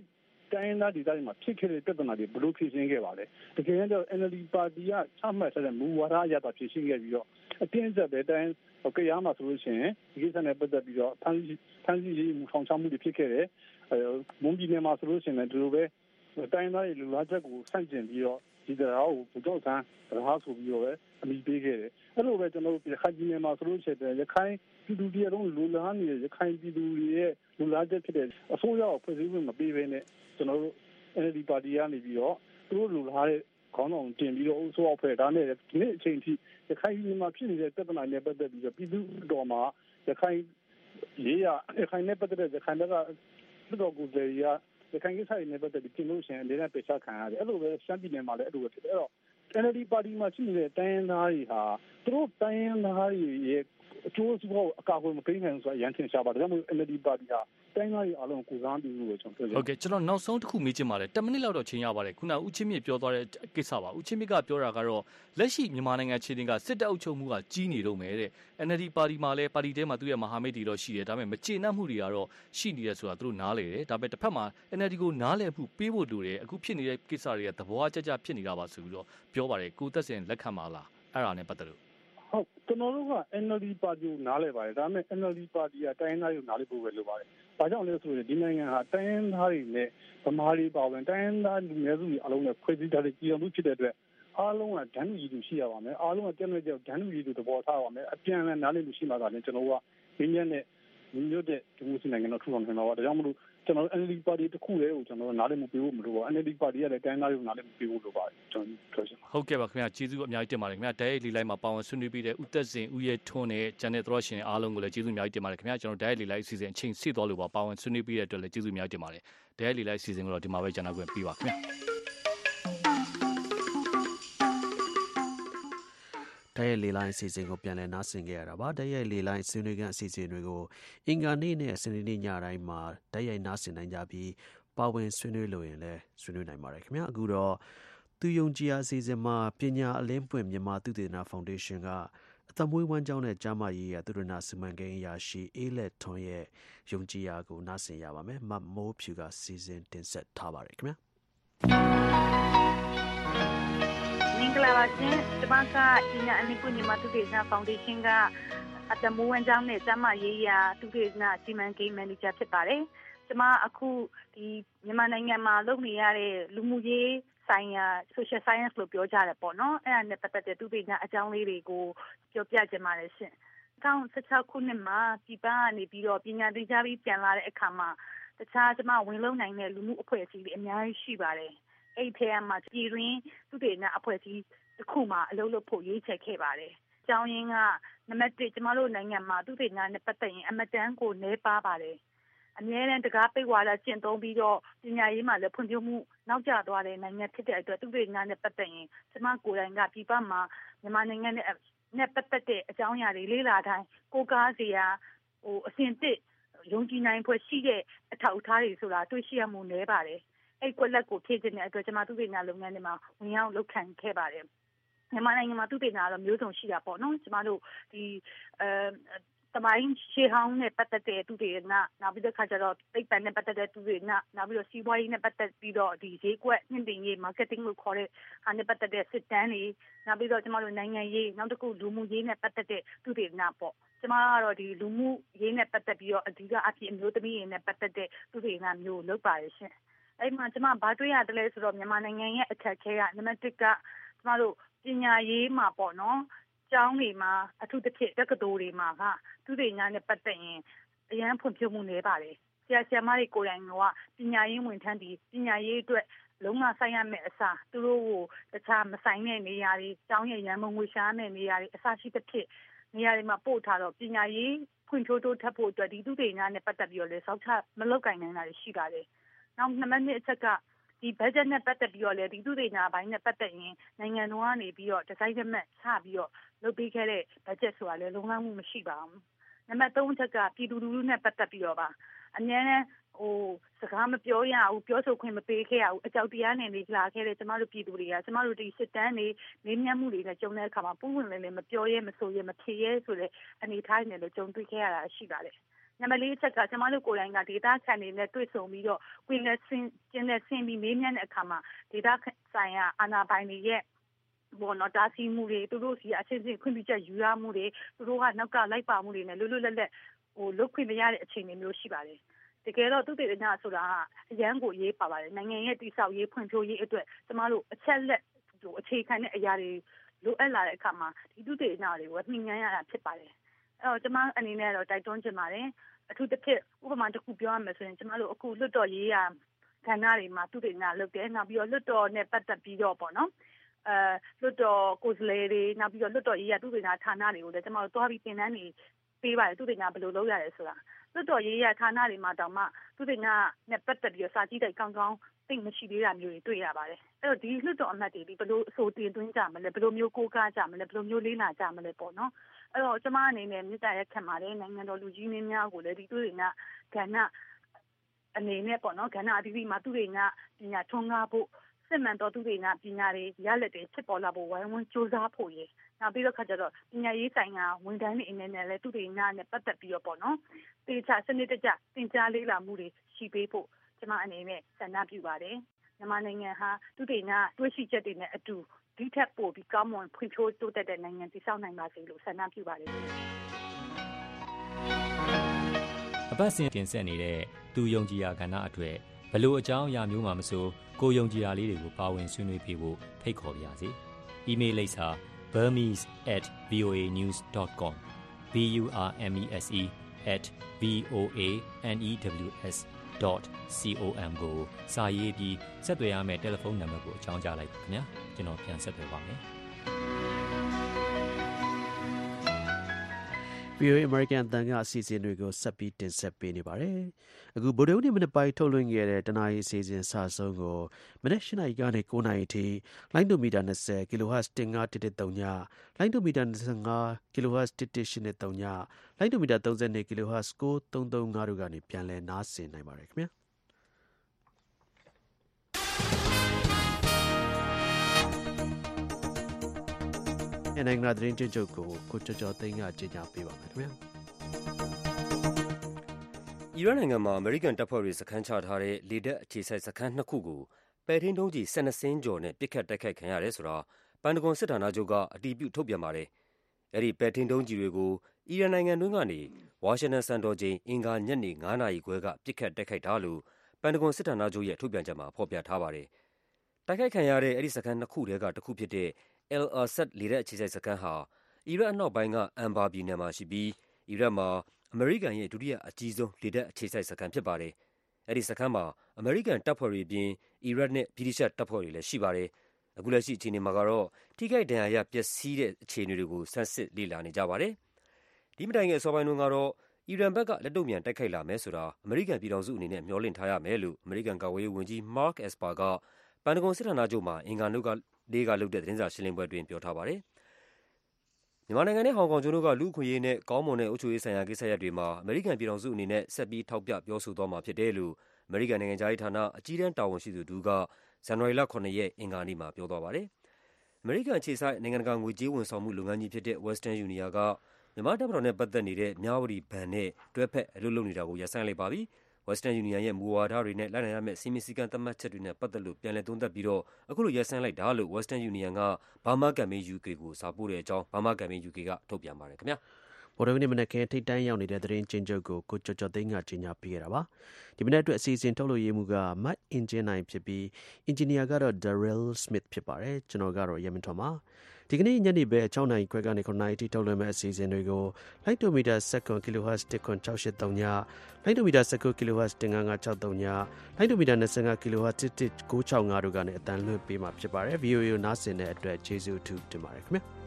တိုင်းရင်းသားဒေသတွေမှာဖြစ်ခဲ့တဲ့ပြဿနာတွေဘယ်လိုဖြေရှင်းခဲ့ပါလဲတကယ်တော့ N L D ပါတီကချမှတ်ထားတဲ့မူဝါဒအရသာဖြေရှင်းခဲ့ပြီးတော့အတင်းအကျပ်ပဲတိုင်းကြရမှာဆိုလို့ရှိရင်ဒီကိစ္စနဲ့ပတ်သက်ပြီးတော့ဖန်ဆီးဖန်ဆီးရေးဆောင်ချမှုတွေဖြစ်ခဲ့တယ်မွန်ပြည်နယ်မှာဆိုလို့ရှိရင်ဒီလိုပဲတိုင်းသားတွေလူလာချက်ကိုဆန့်ကျင်ပြီးတော့ဒီတရားကိုဘူတော့ဆန်းတရားဆိုပြီးတော့ပဲအမိပေးခဲ့တယ်အဲ့လိုပဲကျွန်တော်တို့ခိုင်ပြည်နယ်မှာဆိုလို့ရှိရင်ရခိုင်ပြည်သူတွေလုံးလူလားနေရခိုင်ပြည်သူတွေရဲ့လူလာချက်ဖြစ်တဲ့အစိုးရကိုဖွဲ့စည်းခွင့်မပေးဘဲနဲ့ကျွန်တော်တို့ N L D ပါတီကနေပြီးတော့သူတို့လူလာတဲ့ခေါင်းဆောင်တင်ပြီးတော့အစိုးရဖွဲ့ဒါနဲ့ဒီနေ့အချိန်ထိရခိုင်ပြည်မှာဖြစ်နေတဲ့ပြဿနာနဲ့ပတ်သက်ပြီးတော့ပြည်သူတော်မှာရခိုင်ရေးရရခိုင်နဲ့ပတ်သက်တဲ့ရခိုင်ဘက်ကပြည်တော်ကိုယ်စားရရခိုင်ကိစ္စတွေနဲ့ပတ်သက်ပြီးပြင်လို့ရှိရင်လည်းပိတ်ချခံရတယ်အဲ့လိုပဲရှမ်းပြည်နယ်မှာလည်းအဲ့လိုပဲဖြစ်တယ်အဲ့တော့ N L D ပါတီမှာရှိနေတဲ့တိုင်းရင်းသားတွေဟာသူတို့တိုင်းရင်းသားတွေရဲ့အကျိုးစီးပွားကိုအကာအကွယ်မပေးနိုင်ဘူးဆိုတာရန်ထင်ရှားပါတယ်ဒါကြောင့်မို့ N L D ပါတီဟာတိုင်းသားတွေအားလုံးကိုစားပြုလို့ပဲကျွန်တော်ပြောချင်ဟုတ်ကဲ့ကျွန်တော်နောက်ဆုံးတစ်ခုမေးချင်ပါတယ်tenမိနစ်လောက်တော့ချိန်ရပါတယ်ခုနဦးချင်းမြင့်ပြောသွားတဲ့ကိစ္စပါဦးချင်းမြင့်ကပြောတာကတော့လက်ရှိမြန်မာနိုင်ငံခြေတင်ကစစ်တပ်အုပ်ချုပ်မှုကကြီးနေတော့မယ်တဲ့ N L D ပါတီမှာလည်းပါတီထဲမှာသူ့ရဲ့မဟာမိတ်တွေတော့ရှိတယ်ဒါပေမဲ့မကျေနပ်မှုတွေကတော့ရှိနေတယ်ဆိုတာသူတို့နားလေတယ်ဒါပေမဲ့တစ်ဖက်မှာ N L D ကိုနားလည်မှုပေးဖို့လိုတယ်အခုဖြစ်နေတဲ့ကိစ္စတွေကသဘောကျကျဖြစ်နေတာပါဆိုပြီးတော့ပြောပါတယ်ကိုသက်စင်လက်ခံပါလားအဲ့ဒါနဲ့ပတ်သက်လို့ဟုတ်ကျွန်တော်တို့က N L D ပါတီကိုနားလည်ပါတယ်ဒါပေမဲ့ N L D ပါတီကတိုင်းသားတွေကိုနားလည်ဖို့ပဲလိုပါတယ်ဘာကြောင့်လဲဆိုရင်ဒီနိုင်ငံဟာတိုင်းရင်းသားတွေနဲ့ဗမာတွေပါဝင်တိုင်းရင်းသားလူမျိုးစုတွေအလုံးနဲ့ဖွဲ့စည်းထားတဲ့ပြည်တော်မှုဖြစ်တဲ့အတွက်အားလုံးကဒန်းလူကြီးတူရှိရပါမယ်အားလုံးကတက်မဲ့ကြောက်ဒန်းလူကြီးတူသဘောထားပါမယ်အပြန်အလှန်နားလည်မှုရှိမှသာလေကျွန်တော်တို့ကငင်းညက်နဲ့ညီညွတ်တဲ့ဒီမိုကရေစီနိုင်ငံတော်ထူထောင်နိုင်မှာပါဒါကြောင့်မလို့ကျွန်တော် N L D ပါတီတစ်ခုတည်းကိုကျွန်တော်နားလည်မှုပေးဖို့မလိုပါဘူး N L D ပါတီကလည်းတိုင်းသားတွေကိုနားလည်မှုပေးဖို့လိုပါတယ်ကျွန်တော်ပြောချင်ဟုတ်ကဲ့ပါခင်ဗျာကျေးဇူးအများကြီးတင်ပါတယ်ခင်ဗျာတိုက်ရိုက်လေးလိုက်မှာပါဝင်ဆွေးနွေးပြီးတဲ့ဦးသက်စင်ဦးရဲထွန်းနဲ့ကျန်တဲ့သရရှင်အားလုံးကိုလည်းကျေးဇူးအများကြီးတင်ပါတယ်ခင်ဗျာကျွန်တော်တိုက်ရိုက်လေးလိုက်အစီအစဉ်အချိန်ဆီသွားလို့ပါပါဝင်ဆွေးနွေးပြီးတဲ့အတွက်လည်းကျေးဇူးအများကြီးတင်ပါတယ်တိုက်ရိုက်လေးလိုက်အစီအစဉ်ကိုတော့ဒီမှာပဲကျွန်တော်ခွင့်ပေးပါခင်ဗျာတိုက်ရိုက်လေလိုင်းအစီအစဉ်ကိုပြန်လည်နားဆင်ခဲ့ရတာပါတိုက်ရိုက်လေလိုင်းဆွေးနွေးခန်းအစီအစဉ်တွေကိုအင်္ဂါနေ့နဲ့စနေနေ့ညတိုင်းမှာတိုက်ရိုက်နားဆင်နိုင်ကြပြီးပါဝင်ဆွေးနွေးလို့ရင်လည်းဆွေးနွေးနိုင်ပါတယ်ခင်ဗျာအခုတော့သူယုံကြည်ရာအစီအစဉ်မှာပညာအလင်းပွင့်မြန်မာသုတေသနဖောင်ဒေးရှင်းကအသက်မွေးဝမ်းကျောင်းတဲ့ကျန်းမာရေးရာသုတေသနစီမံကိန်းအရာရှိအေးလက်ထွန်းရဲ့ယုံကြည်ရာကိုနားဆင်ရပါမယ်မမိုးဖြူကစီစဉ်တင်ဆက်ထားပါတယ်ခင်ဗျာမင်္ဂလာပါရှင်ဒီမှာကပညာအလင်းပွင့်မြန်မာသုတေသနဖောင်ဒေးရှင်းကအသက်မွေးဝမ်းကျောင်းတဲ့ကျန်းမာရေးရာသုတေသနစီမံကိန်းမန်နေဂျာဖြစ်ပါတယ်ကျမအခုဒီမြန်မာနိုင်ငံမှာလုပ်နေရတဲ့လူမှုရေးဆိုင်ရာ social science လို့ပြောကြတယ်ပေါ့နော်အဲ့ဒါနဲ့ပတ်သက်တဲ့သူပညာအကြောင်းလေးတွေကိုပြောပြချင်ပါတယ်ရှင်၂၀၁၆ခုနှစ်မှာပြည်ပကနေပြီးတော့ပညာသင်ကြားပြီးပြန်လာတဲ့အခါမှာတခြားကျမဝင်လုံနိုင်တဲ့လူမှုအဖွဲ့အစည်းတွေအများကြီးရှိပါတယ်အဲ့ဒီထဲမှာပြည်တွင်းသူပညာအဖွဲ့အစည်းတစ်ခုမှာအလုပ်လုပ်ဖို့ရွေးချယ်ခဲ့ပါတယ်အကြောင်းရင်းကနံပါတ်တစ်ကျမတို့နိုင်ငံမှာသူပညာနဲ့ပတ်သက်ရင်အမတန်ကိုနည်းပါးပါတယ်အများနဲ့တကားပိတ်ဝါဒကျင့်သုံးပြီးတော့ပညာရေးမှာလည်းဖွံ့ဖြိုးမှုနောက်ကျသွားတဲ့နိုင်ငံဖြစ်တဲ့အတွက်သူပညာနဲ့ပတ်သက်ရင်ကျမကိုယ်တိုင်ကပြည်ပမှာမြန်မာနိုင်ငံနဲ့နဲ့ပတ်သက်တဲ့အကြောင်းအရာတွေလေ့လာတိုင်းကိုးကားစရာဟိုအစဉ်တစ်ယုံကြည်နိုင်ဖွယ်ရှိတဲ့အထောက်အထားတွေဆိုတာတွေ့ရှိရမှုနည်းပါတယ်အဲ့ကွက်လက်ကိုဖြည့်ခြင်းတဲ့အတွက်ကျမသူပညာလုပ်ငန်းတွေမှာဝင်ရောက်လုပ်ခံခဲ့ပါတယ်မြန်မာနိုင်ငံမှာသူပညာတော့မျိုးစုံရှိတာပေါ့နော်ကျမတို့ဒီအဲတမိုင်းရှေးဟောင်းနဲ့ပတ်သက်တဲ့သူတွေနဲ့နောက်ပြီးတော့ခါကျတော့ပိတ်ပန်နဲ့ပတ်သက်တဲ့သူတွေနဲ့နောက်ပြီးတော့စီးပွားရေးနဲ့ပတ်သက်ပြီးတော့ဒီဈေးကွက်ညှင့်တင်ရေး marketing လို့ခေါ်တဲ့ဟာနဲ့ပတ်သက်တဲ့စစ်တမ်းတွေနောက်ပြီးတော့ကျမတို့နိုင်ငံရေးနောက်တစ်ခုလူမှုရေးနဲ့ပတ်သက်တဲ့သူတွေနဲ့ပေါ့ကျမကတော့ဒီလူမှုရေးနဲ့ပတ်သက်ပြီးတော့အဓိကအဖြစ်အမျိုးသမီးတွေနဲ့ပတ်သက်တဲ့သူတွေနဲ့မျိုးလုပ်ပါရရှင်အဲ့မှာကျမဘာတွေ့ရတယ်လဲဆိုတော့မြန်မာနိုင်ငံရဲ့အခက်အခဲကနံပါတ်တစ်ကကျမတို့ပညာရေးမှာပေါ့နော်ကျောင်းတွေမှာအထူးသဖြင့်တက္ကသိုလ်တွေမှာကသူတွေညာနဲ့ပတ်သက်ရင်အရန်ဖွံ့ဖြိုးမှုနည်းပါတယ်ဆရာဆရာမတွေကိုယ်တိုင်ကပညာရေးဝန်ထမ်းတွေပညာရေးအတွက်လုံးဝဆိုင်ရမယ့်အစားသူတို့ကိုတခြားမဆိုင်တဲ့နေရာတွေကျောင်းရဲ့ရန်ပုံငွေရှားမယ့်နေရာတွေအစားရှိသဖြင့်နေရာတွေမှာပို့ထားတော့ပညာရေးဖွံ့ဖြိုးတိုးတက်ဖို့အတွက်ဒီသူတွေညာနဲ့ပတ်သက်ပြီးတော့လေစောက်ချမလုပ်ကင်နိုင်တာရှိပါတယ်နောက်နံပါတ်နှစ်အချက်ကဒီ budget နဲ့ပတ်သက်ပြီးတော့လေဒီသူတွေညာဘိုင်းနဲ့ပတ်သက်ရင်နိုင်ငံတော်ကနေပြီးတော့ဒီဇိုင်းနဲ့မှတ်ချပြီးတော့လုပ်ပေးခဲ့တဲ့ budget ဆိုတာလေလုံလောက်မှုမရှိပါဘူးနံပါတ်သုံးချက်ကပြည်သူလူထုနဲ့ပတ်သက်ပြီးတော့ပါအများနဲ့ဟိုစကားမပြောရဘူးပြောဆိုခွင့်မပေးခဲ့ရဘူးအကြောက်တရားနဲ့နေလာခဲ့တဲ့ကျမတို့ပြည်သူတွေကကျမတို့ဒီစစ်တမ်းတွေနေမြတ်မှုတွေနဲ့ကြုံတဲ့အခါမှာပုံဝင်လည်းမပြောရဲမဆိုရဲမဖြေရဲဆိုတဲ့အနေထားနဲ့လည်းကြုံတွေ့ခဲ့ရတာရှိပါတယ်နံပါတ်လေးအချက်ကကျမတို့ကိုယ်တိုင်ကဒေတာခံနေနဲ့တွေ့ဆုံပြီးတော့ကွင်းနဲ့ဆင်းကျင်းနဲ့ဆင်းပြီးမေးမြန်းတဲ့အခါမှာဒေတာဆိုင်ရာအာဏာပိုင်တွေရဲ့ဘောနော်တာစီမှုတွေသူတို့စီအချင်းချင်းခွင့်ပြုချက်ယူရမှုတွေသူတို့ကနောက်ကလိုက်ပါမှုတွေနဲ့လွတ်လွတ်လပ်လပ်ဟိုလုတ်ခွင့်မရတဲ့အခြေအနေမျိုးရှိပါတယ်တကယ်တော့သူတေသနာဆိုတာအရန်ကိုရေးပါပါတယ်နိုင်ငံရဲ့တိဆောက်ရေးဖွံ့ဖြိုးရေးအတွက်ကျမတို့အချက်လက်ဟိုအခြေခံတဲ့အရာတွေလိုအပ်လာတဲ့အခါမှာဒီသူတေသနာတွေကိုနှိမ့်ညမ်းရတာဖြစ်ပါတယ်အဲ့တော့ကျမအနေနဲ့တော့တိုက်တွန်းချင်ပါတယ်အထူးသဖြင့်ဥပမာတစ်ခုပြောရမယ်ဆိုရင်ကျမတို့အခုလွတ်တော်ရေးရာခန္ဓာတွေမှာသူတေသနာလုပ်တယ်နောက်ပြီးတော့လွတ်တော်နဲ့ပတ်သက်ပြီးတော့ပေါ့နော်အဲလွတ်တော်ကိုယ်စားလှယ်တွေနောက်ပြီးတော့လွတ်တော်ရေးရာသူတေသနာဌာနတွေကိုလည်းကျမတို့တွားပြီးသင်တန်းတွေပေးပါတယ်သူတေသနာဘယ်လိုလုပ်ရတယ်ဆိုတာလွတ်တော်ရေးရာဌာနတွေမှာတောင်မှသူတေသနာနဲ့ပတ်သက်ပြီးတော့စာကြည့်တဲ့ကောင်းကောင်းသိမရှိသေးတာမျိုးတွေတွေ့ရပါတယ်အဲ့တော့ဒီလွတ်တော်အမတ်တွေဒီဘယ်လိုအဆိုတင်သွင်းကြမလဲဘယ်လိုမျိုးကိုးကားကြမလဲဘယ်လိုမျိုးလေးလာကြမလဲပေါ့နော်အဲ့တော့ကျမအနေနဲ့မြစ်တာရက်ခံပါတယ်နိုင်ငံတော်လူကြီးမင်းများကိုလည်းဒီသူတေသနာကဏ္ဍအနေနဲ့ပေါ့နော်ကဏ္ဍအသီးသီးမှာသူတေသနာပညာထွန်းကားဖို့စစ်မှန်တော်သူတေသနာပညာတွေရလက်တွေဖြစ်ပေါ်လာဖို့ဝိုင်းဝန်းစူးစမ်းဖို့ရနောက်ပြီးတော့ခါကျတော့ပညာရေးဆိုင်ရာဝန်ထမ်းတွေအနေနဲ့လည်းသူတေသနာနဲ့ပတ်သက်ပြီးတော့ပေါ့နော်တေချာစနစ်တကျသင်ကြားလေးလာမှုတွေရှိပေးဖို့ကျမအနေနဲ့ဆန္ဒပြုပါတယ်မြန်မာနိုင်ငံဟာသူတေသနာတွေ့ရှိချက်တွေနဲ့အတူဒီထက်ပိုပြီးကောင်းမွန်ဖွံ့ဖြိုးတိုးတက်တဲ့နိုင်ငံတည်ဆောက်နိုင်ပါစေလို့ဆန္ဒပြုပါတယ်အပတ်စဉ်တင်ဆက်နေတဲ့သူယုံကြည်ရာကဏ္ဍအတွက်ဘလို့အကြောင်းအရာမျိုးမှမဆိုကိုယုံကြည်ရာလေးတွေကိုပါဝင်ဆွေးနွေးပြဖို့ဖိတ်ခေါ်ပါရစေ။ email လိပ်စာ burmese at voa news dot com b u r m e s e at v o a n e w s dot com ကိုစာရေးပြီးဆက်သွယ်ရမယ့်တယ်လီဖုန်းနံပါတ်ကိုအကြောင်းကြားလိုက်ပါခင်ဗျာကျွန်တော်ပြန်ဆက်သွယ်ပါမယ်ဗွီအိုအေ American အသံကအစီအစဉ်တွေကိုဆက်ပြီးတင်ဆက်ပေးနေပါတယ်။အခုဗုဒ္ဓဟူးနေ့မနက်ပိုင်းထုတ်လွှင့်ခဲ့တဲ့တနားရီအစီအစဉ်စာဆုံးကိုမနက်၈နာရီကနေ၉နာရီအထိလိုင်းဒိုမီတာ၂၀ kHz ၁၅ ၁၁၃ညလိုင်းဒိုမီတာ၂၅ kHz ၁၁၈၃ညလိုင်းဒိုမီတာ၃၂ kHz ၉၃၃၅တို့ကနေပြန်လည်နားဆင်နိုင်ပါတယ်ခင်ဗျာ။နိုင်ငံကသတင်းကြုတ်ကိုကိုကျော်ကျော်သိန်းကကြေညာပေးပါမယ်ခင်ဗျာအီရန်နိုင်ငံမှာအမေရိကန်တပ်ဖွဲ့တွေစခန်းချထားတဲ့လေတပ်အခြေစိုက်စခန်းနှစ်ခုကိုပဲ့ထိန်းဒုံးကျည်၁၂စင်းကျော်နဲ့ပစ်ခတ်တိုက်ခိုက်ခံရတယ်ဆိုတာပန်တဂွန်စစ်ဌာနချုပ်ကအတည်ပြုထုတ်ပြန်ပါတယ်။အဲဒီပဲ့ထိန်းဒုံးကျည်တွေကိုအီရန်နိုင်ငံတွင်းကနေဝါရှင်တန်စံတော်ချိန်အင်္ဂါညနေ၅နာရီခွဲကပစ်ခတ်တိုက်ခိုက်တာလို့ပန်တဂွန်စစ်ဌာနချုပ်ရဲ့ထုတ်ပြန်ချက်မှာဖော်ပြထားပါတယ်။တိုက်ခိုက်ခံရတဲ့အဲဒီစခန်းနှစ်ခုထဲကတစ်ခုဖြစ်တဲ့ El Asad လေတပ်အခြေစိုက်စခန်းဟာအီရတ်အနောက်ပိုင်းကအန်ဘာပြည်နယ်မှာရှိပြီးအီရတ်မှာအမေရိကန်ရဲ့ဒုတိယအကြီးဆုံးလေတပ်အခြေစိုက်စခန်းဖြစ်ပါတယ်။အဲဒီစခန်းမှာအမေရိကန်တပ်ဖွဲ့တွေအပြင်အီရတ်နဲ့ဗြိတိရှတပ်ဖွဲ့တွေလည်းရှိပါတယ်။အခုလက်ရှိအခြေအနေမှာကတော့ထိခိုက်ဒဏ်ရာရပျက်စီးတဲ့အခြေအနေတွေကိုဆန်းစစ်လေ့လာနေကြပါတယ်။ဒီမတိုင်ခင်အစောပိုင်းတုန်းကတော့အီရန်ဘက်ကလက်တုံ့ပြန်တိုက်ခိုက်လာမယ်ဆိုတာအမေရိကန်ပြည်ထောင်စုအနေနဲ့မျှော်လင့်ထားရမယ်လို့အမေရိကန်ကာကွယ်ရေးဝန်ကြီး Mark Esper ကပန်တဂွန်စစ်ဌာနချုပ်မှာအင်္ဂါနေ့ကလေးကလုပ်တဲ့သတင်းစာရှင်းလင်းပွဲတွင်ပြောထားပါတယ်။မြန်မာနိုင်ငံနဲ့ဟောင်ကောင်ကျွန်းတို့ကလူ့အခွင့်အရေးနဲ့ကောင်းမွန်တဲ့အုပ်ချုပ်ရေးဆိုင်ရာကိစ္စရပ်တွေမှာအမေရိကန်ပြည်ထောင်စုအနေနဲ့ဆက်ပြီးထောက်ပြပြောဆိုသွားမှာဖြစ်တယ်လို့အမေရိကန်နိုင်ငံခြားရေးဌာနအကြီးတန်းတာဝန်ရှိသူတူကဇန်နဝါရီလခုနှစ်ရက်အင်္ဂါနေ့မှာပြောသွားပါတယ်။အမေရိကန်အခြေစိုက်နိုင်ငံတကာငွေကြေးဝန်ဆောင်မှုလုပ်ငန်းကြီးဖြစ်တဲ့ Western Union ကမြန်မာတပ်မတော်နဲ့ပတ်သက်နေတဲ့မြဝတီဘဏ်နဲ့တွဲဖက်အလုပ်လုပ်နေတာကိုရပ်ဆိုင်းလိုက်ပါပြီ။ Western Union ရဲ့မူဝါဒတွေနဲ့လိုက်နာရမယ့်စီမင်းစည်းကမ်းသတ်မှတ်ချက်တွေနဲ့ပတ်သက်လို့ပြန်လည်သုံးသပ်ပြီးတော့အခုလိုရပ်ဆိုင်းလိုက်တာလို့ Western Union က Burma Campaign ယူ ကေ ကိုစာပို့တဲ့အကြောင်း Burma Campaign ယူ ကေ ကထုတ်ပြန်ပါတယ်ခင်ဗျာ။ဗုဒ္ဓဟူးနေ့မနက်ခင်းထိပ်တန်းရောက်နေတဲ့သတင်းကျဉ်းချုပ်ကိုကိုကျော်ကျော်သိန်းကကြေညာပေးခဲ့တာပါ။ဒီမနက်အတွက်အစီအစဉ်ထုတ်လို့ရေးမှုကမတ်အင်ဂျင်နိုင်ဖြစ်ပြီးအင်ဂျင်နီယာကတော့ Daryl Smith ဖြစ်ပါတယ်။ကျွန်တော်ကတော့ရမင်ထွန်းပါ။ဒီကနေ့ညနေပဲ၆နာရီခွဲကနေ9နာရီထိထုတ်လွှင့်မဲ့အစီအစဉ်တွေကိုလိုင်းဒိုမီတာ၁၇ kHz ၁ခွန်၆၈၃ညလိုင်းဒိုမီတာ၁၉ kHz ၁၅၅၆၃ညလိုင်းဒိုမီတာ၂၅ kHz ၁၁၉၆၅တို့ကနေအတန်လွှင့်ပေးမှာဖြစ်ပါတယ်။ ဗီအိုအေ ကိုနားဆင်တဲ့အတွက်ကျေးဇူးအထူးတင်ပါတယ်ခင်ဗျာ။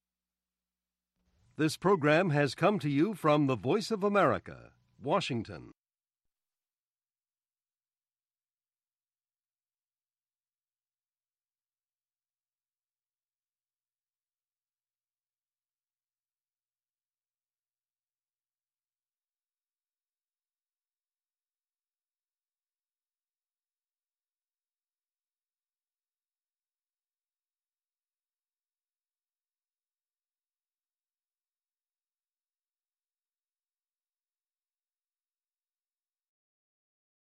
This program has come to you from the Voice of America, Washington.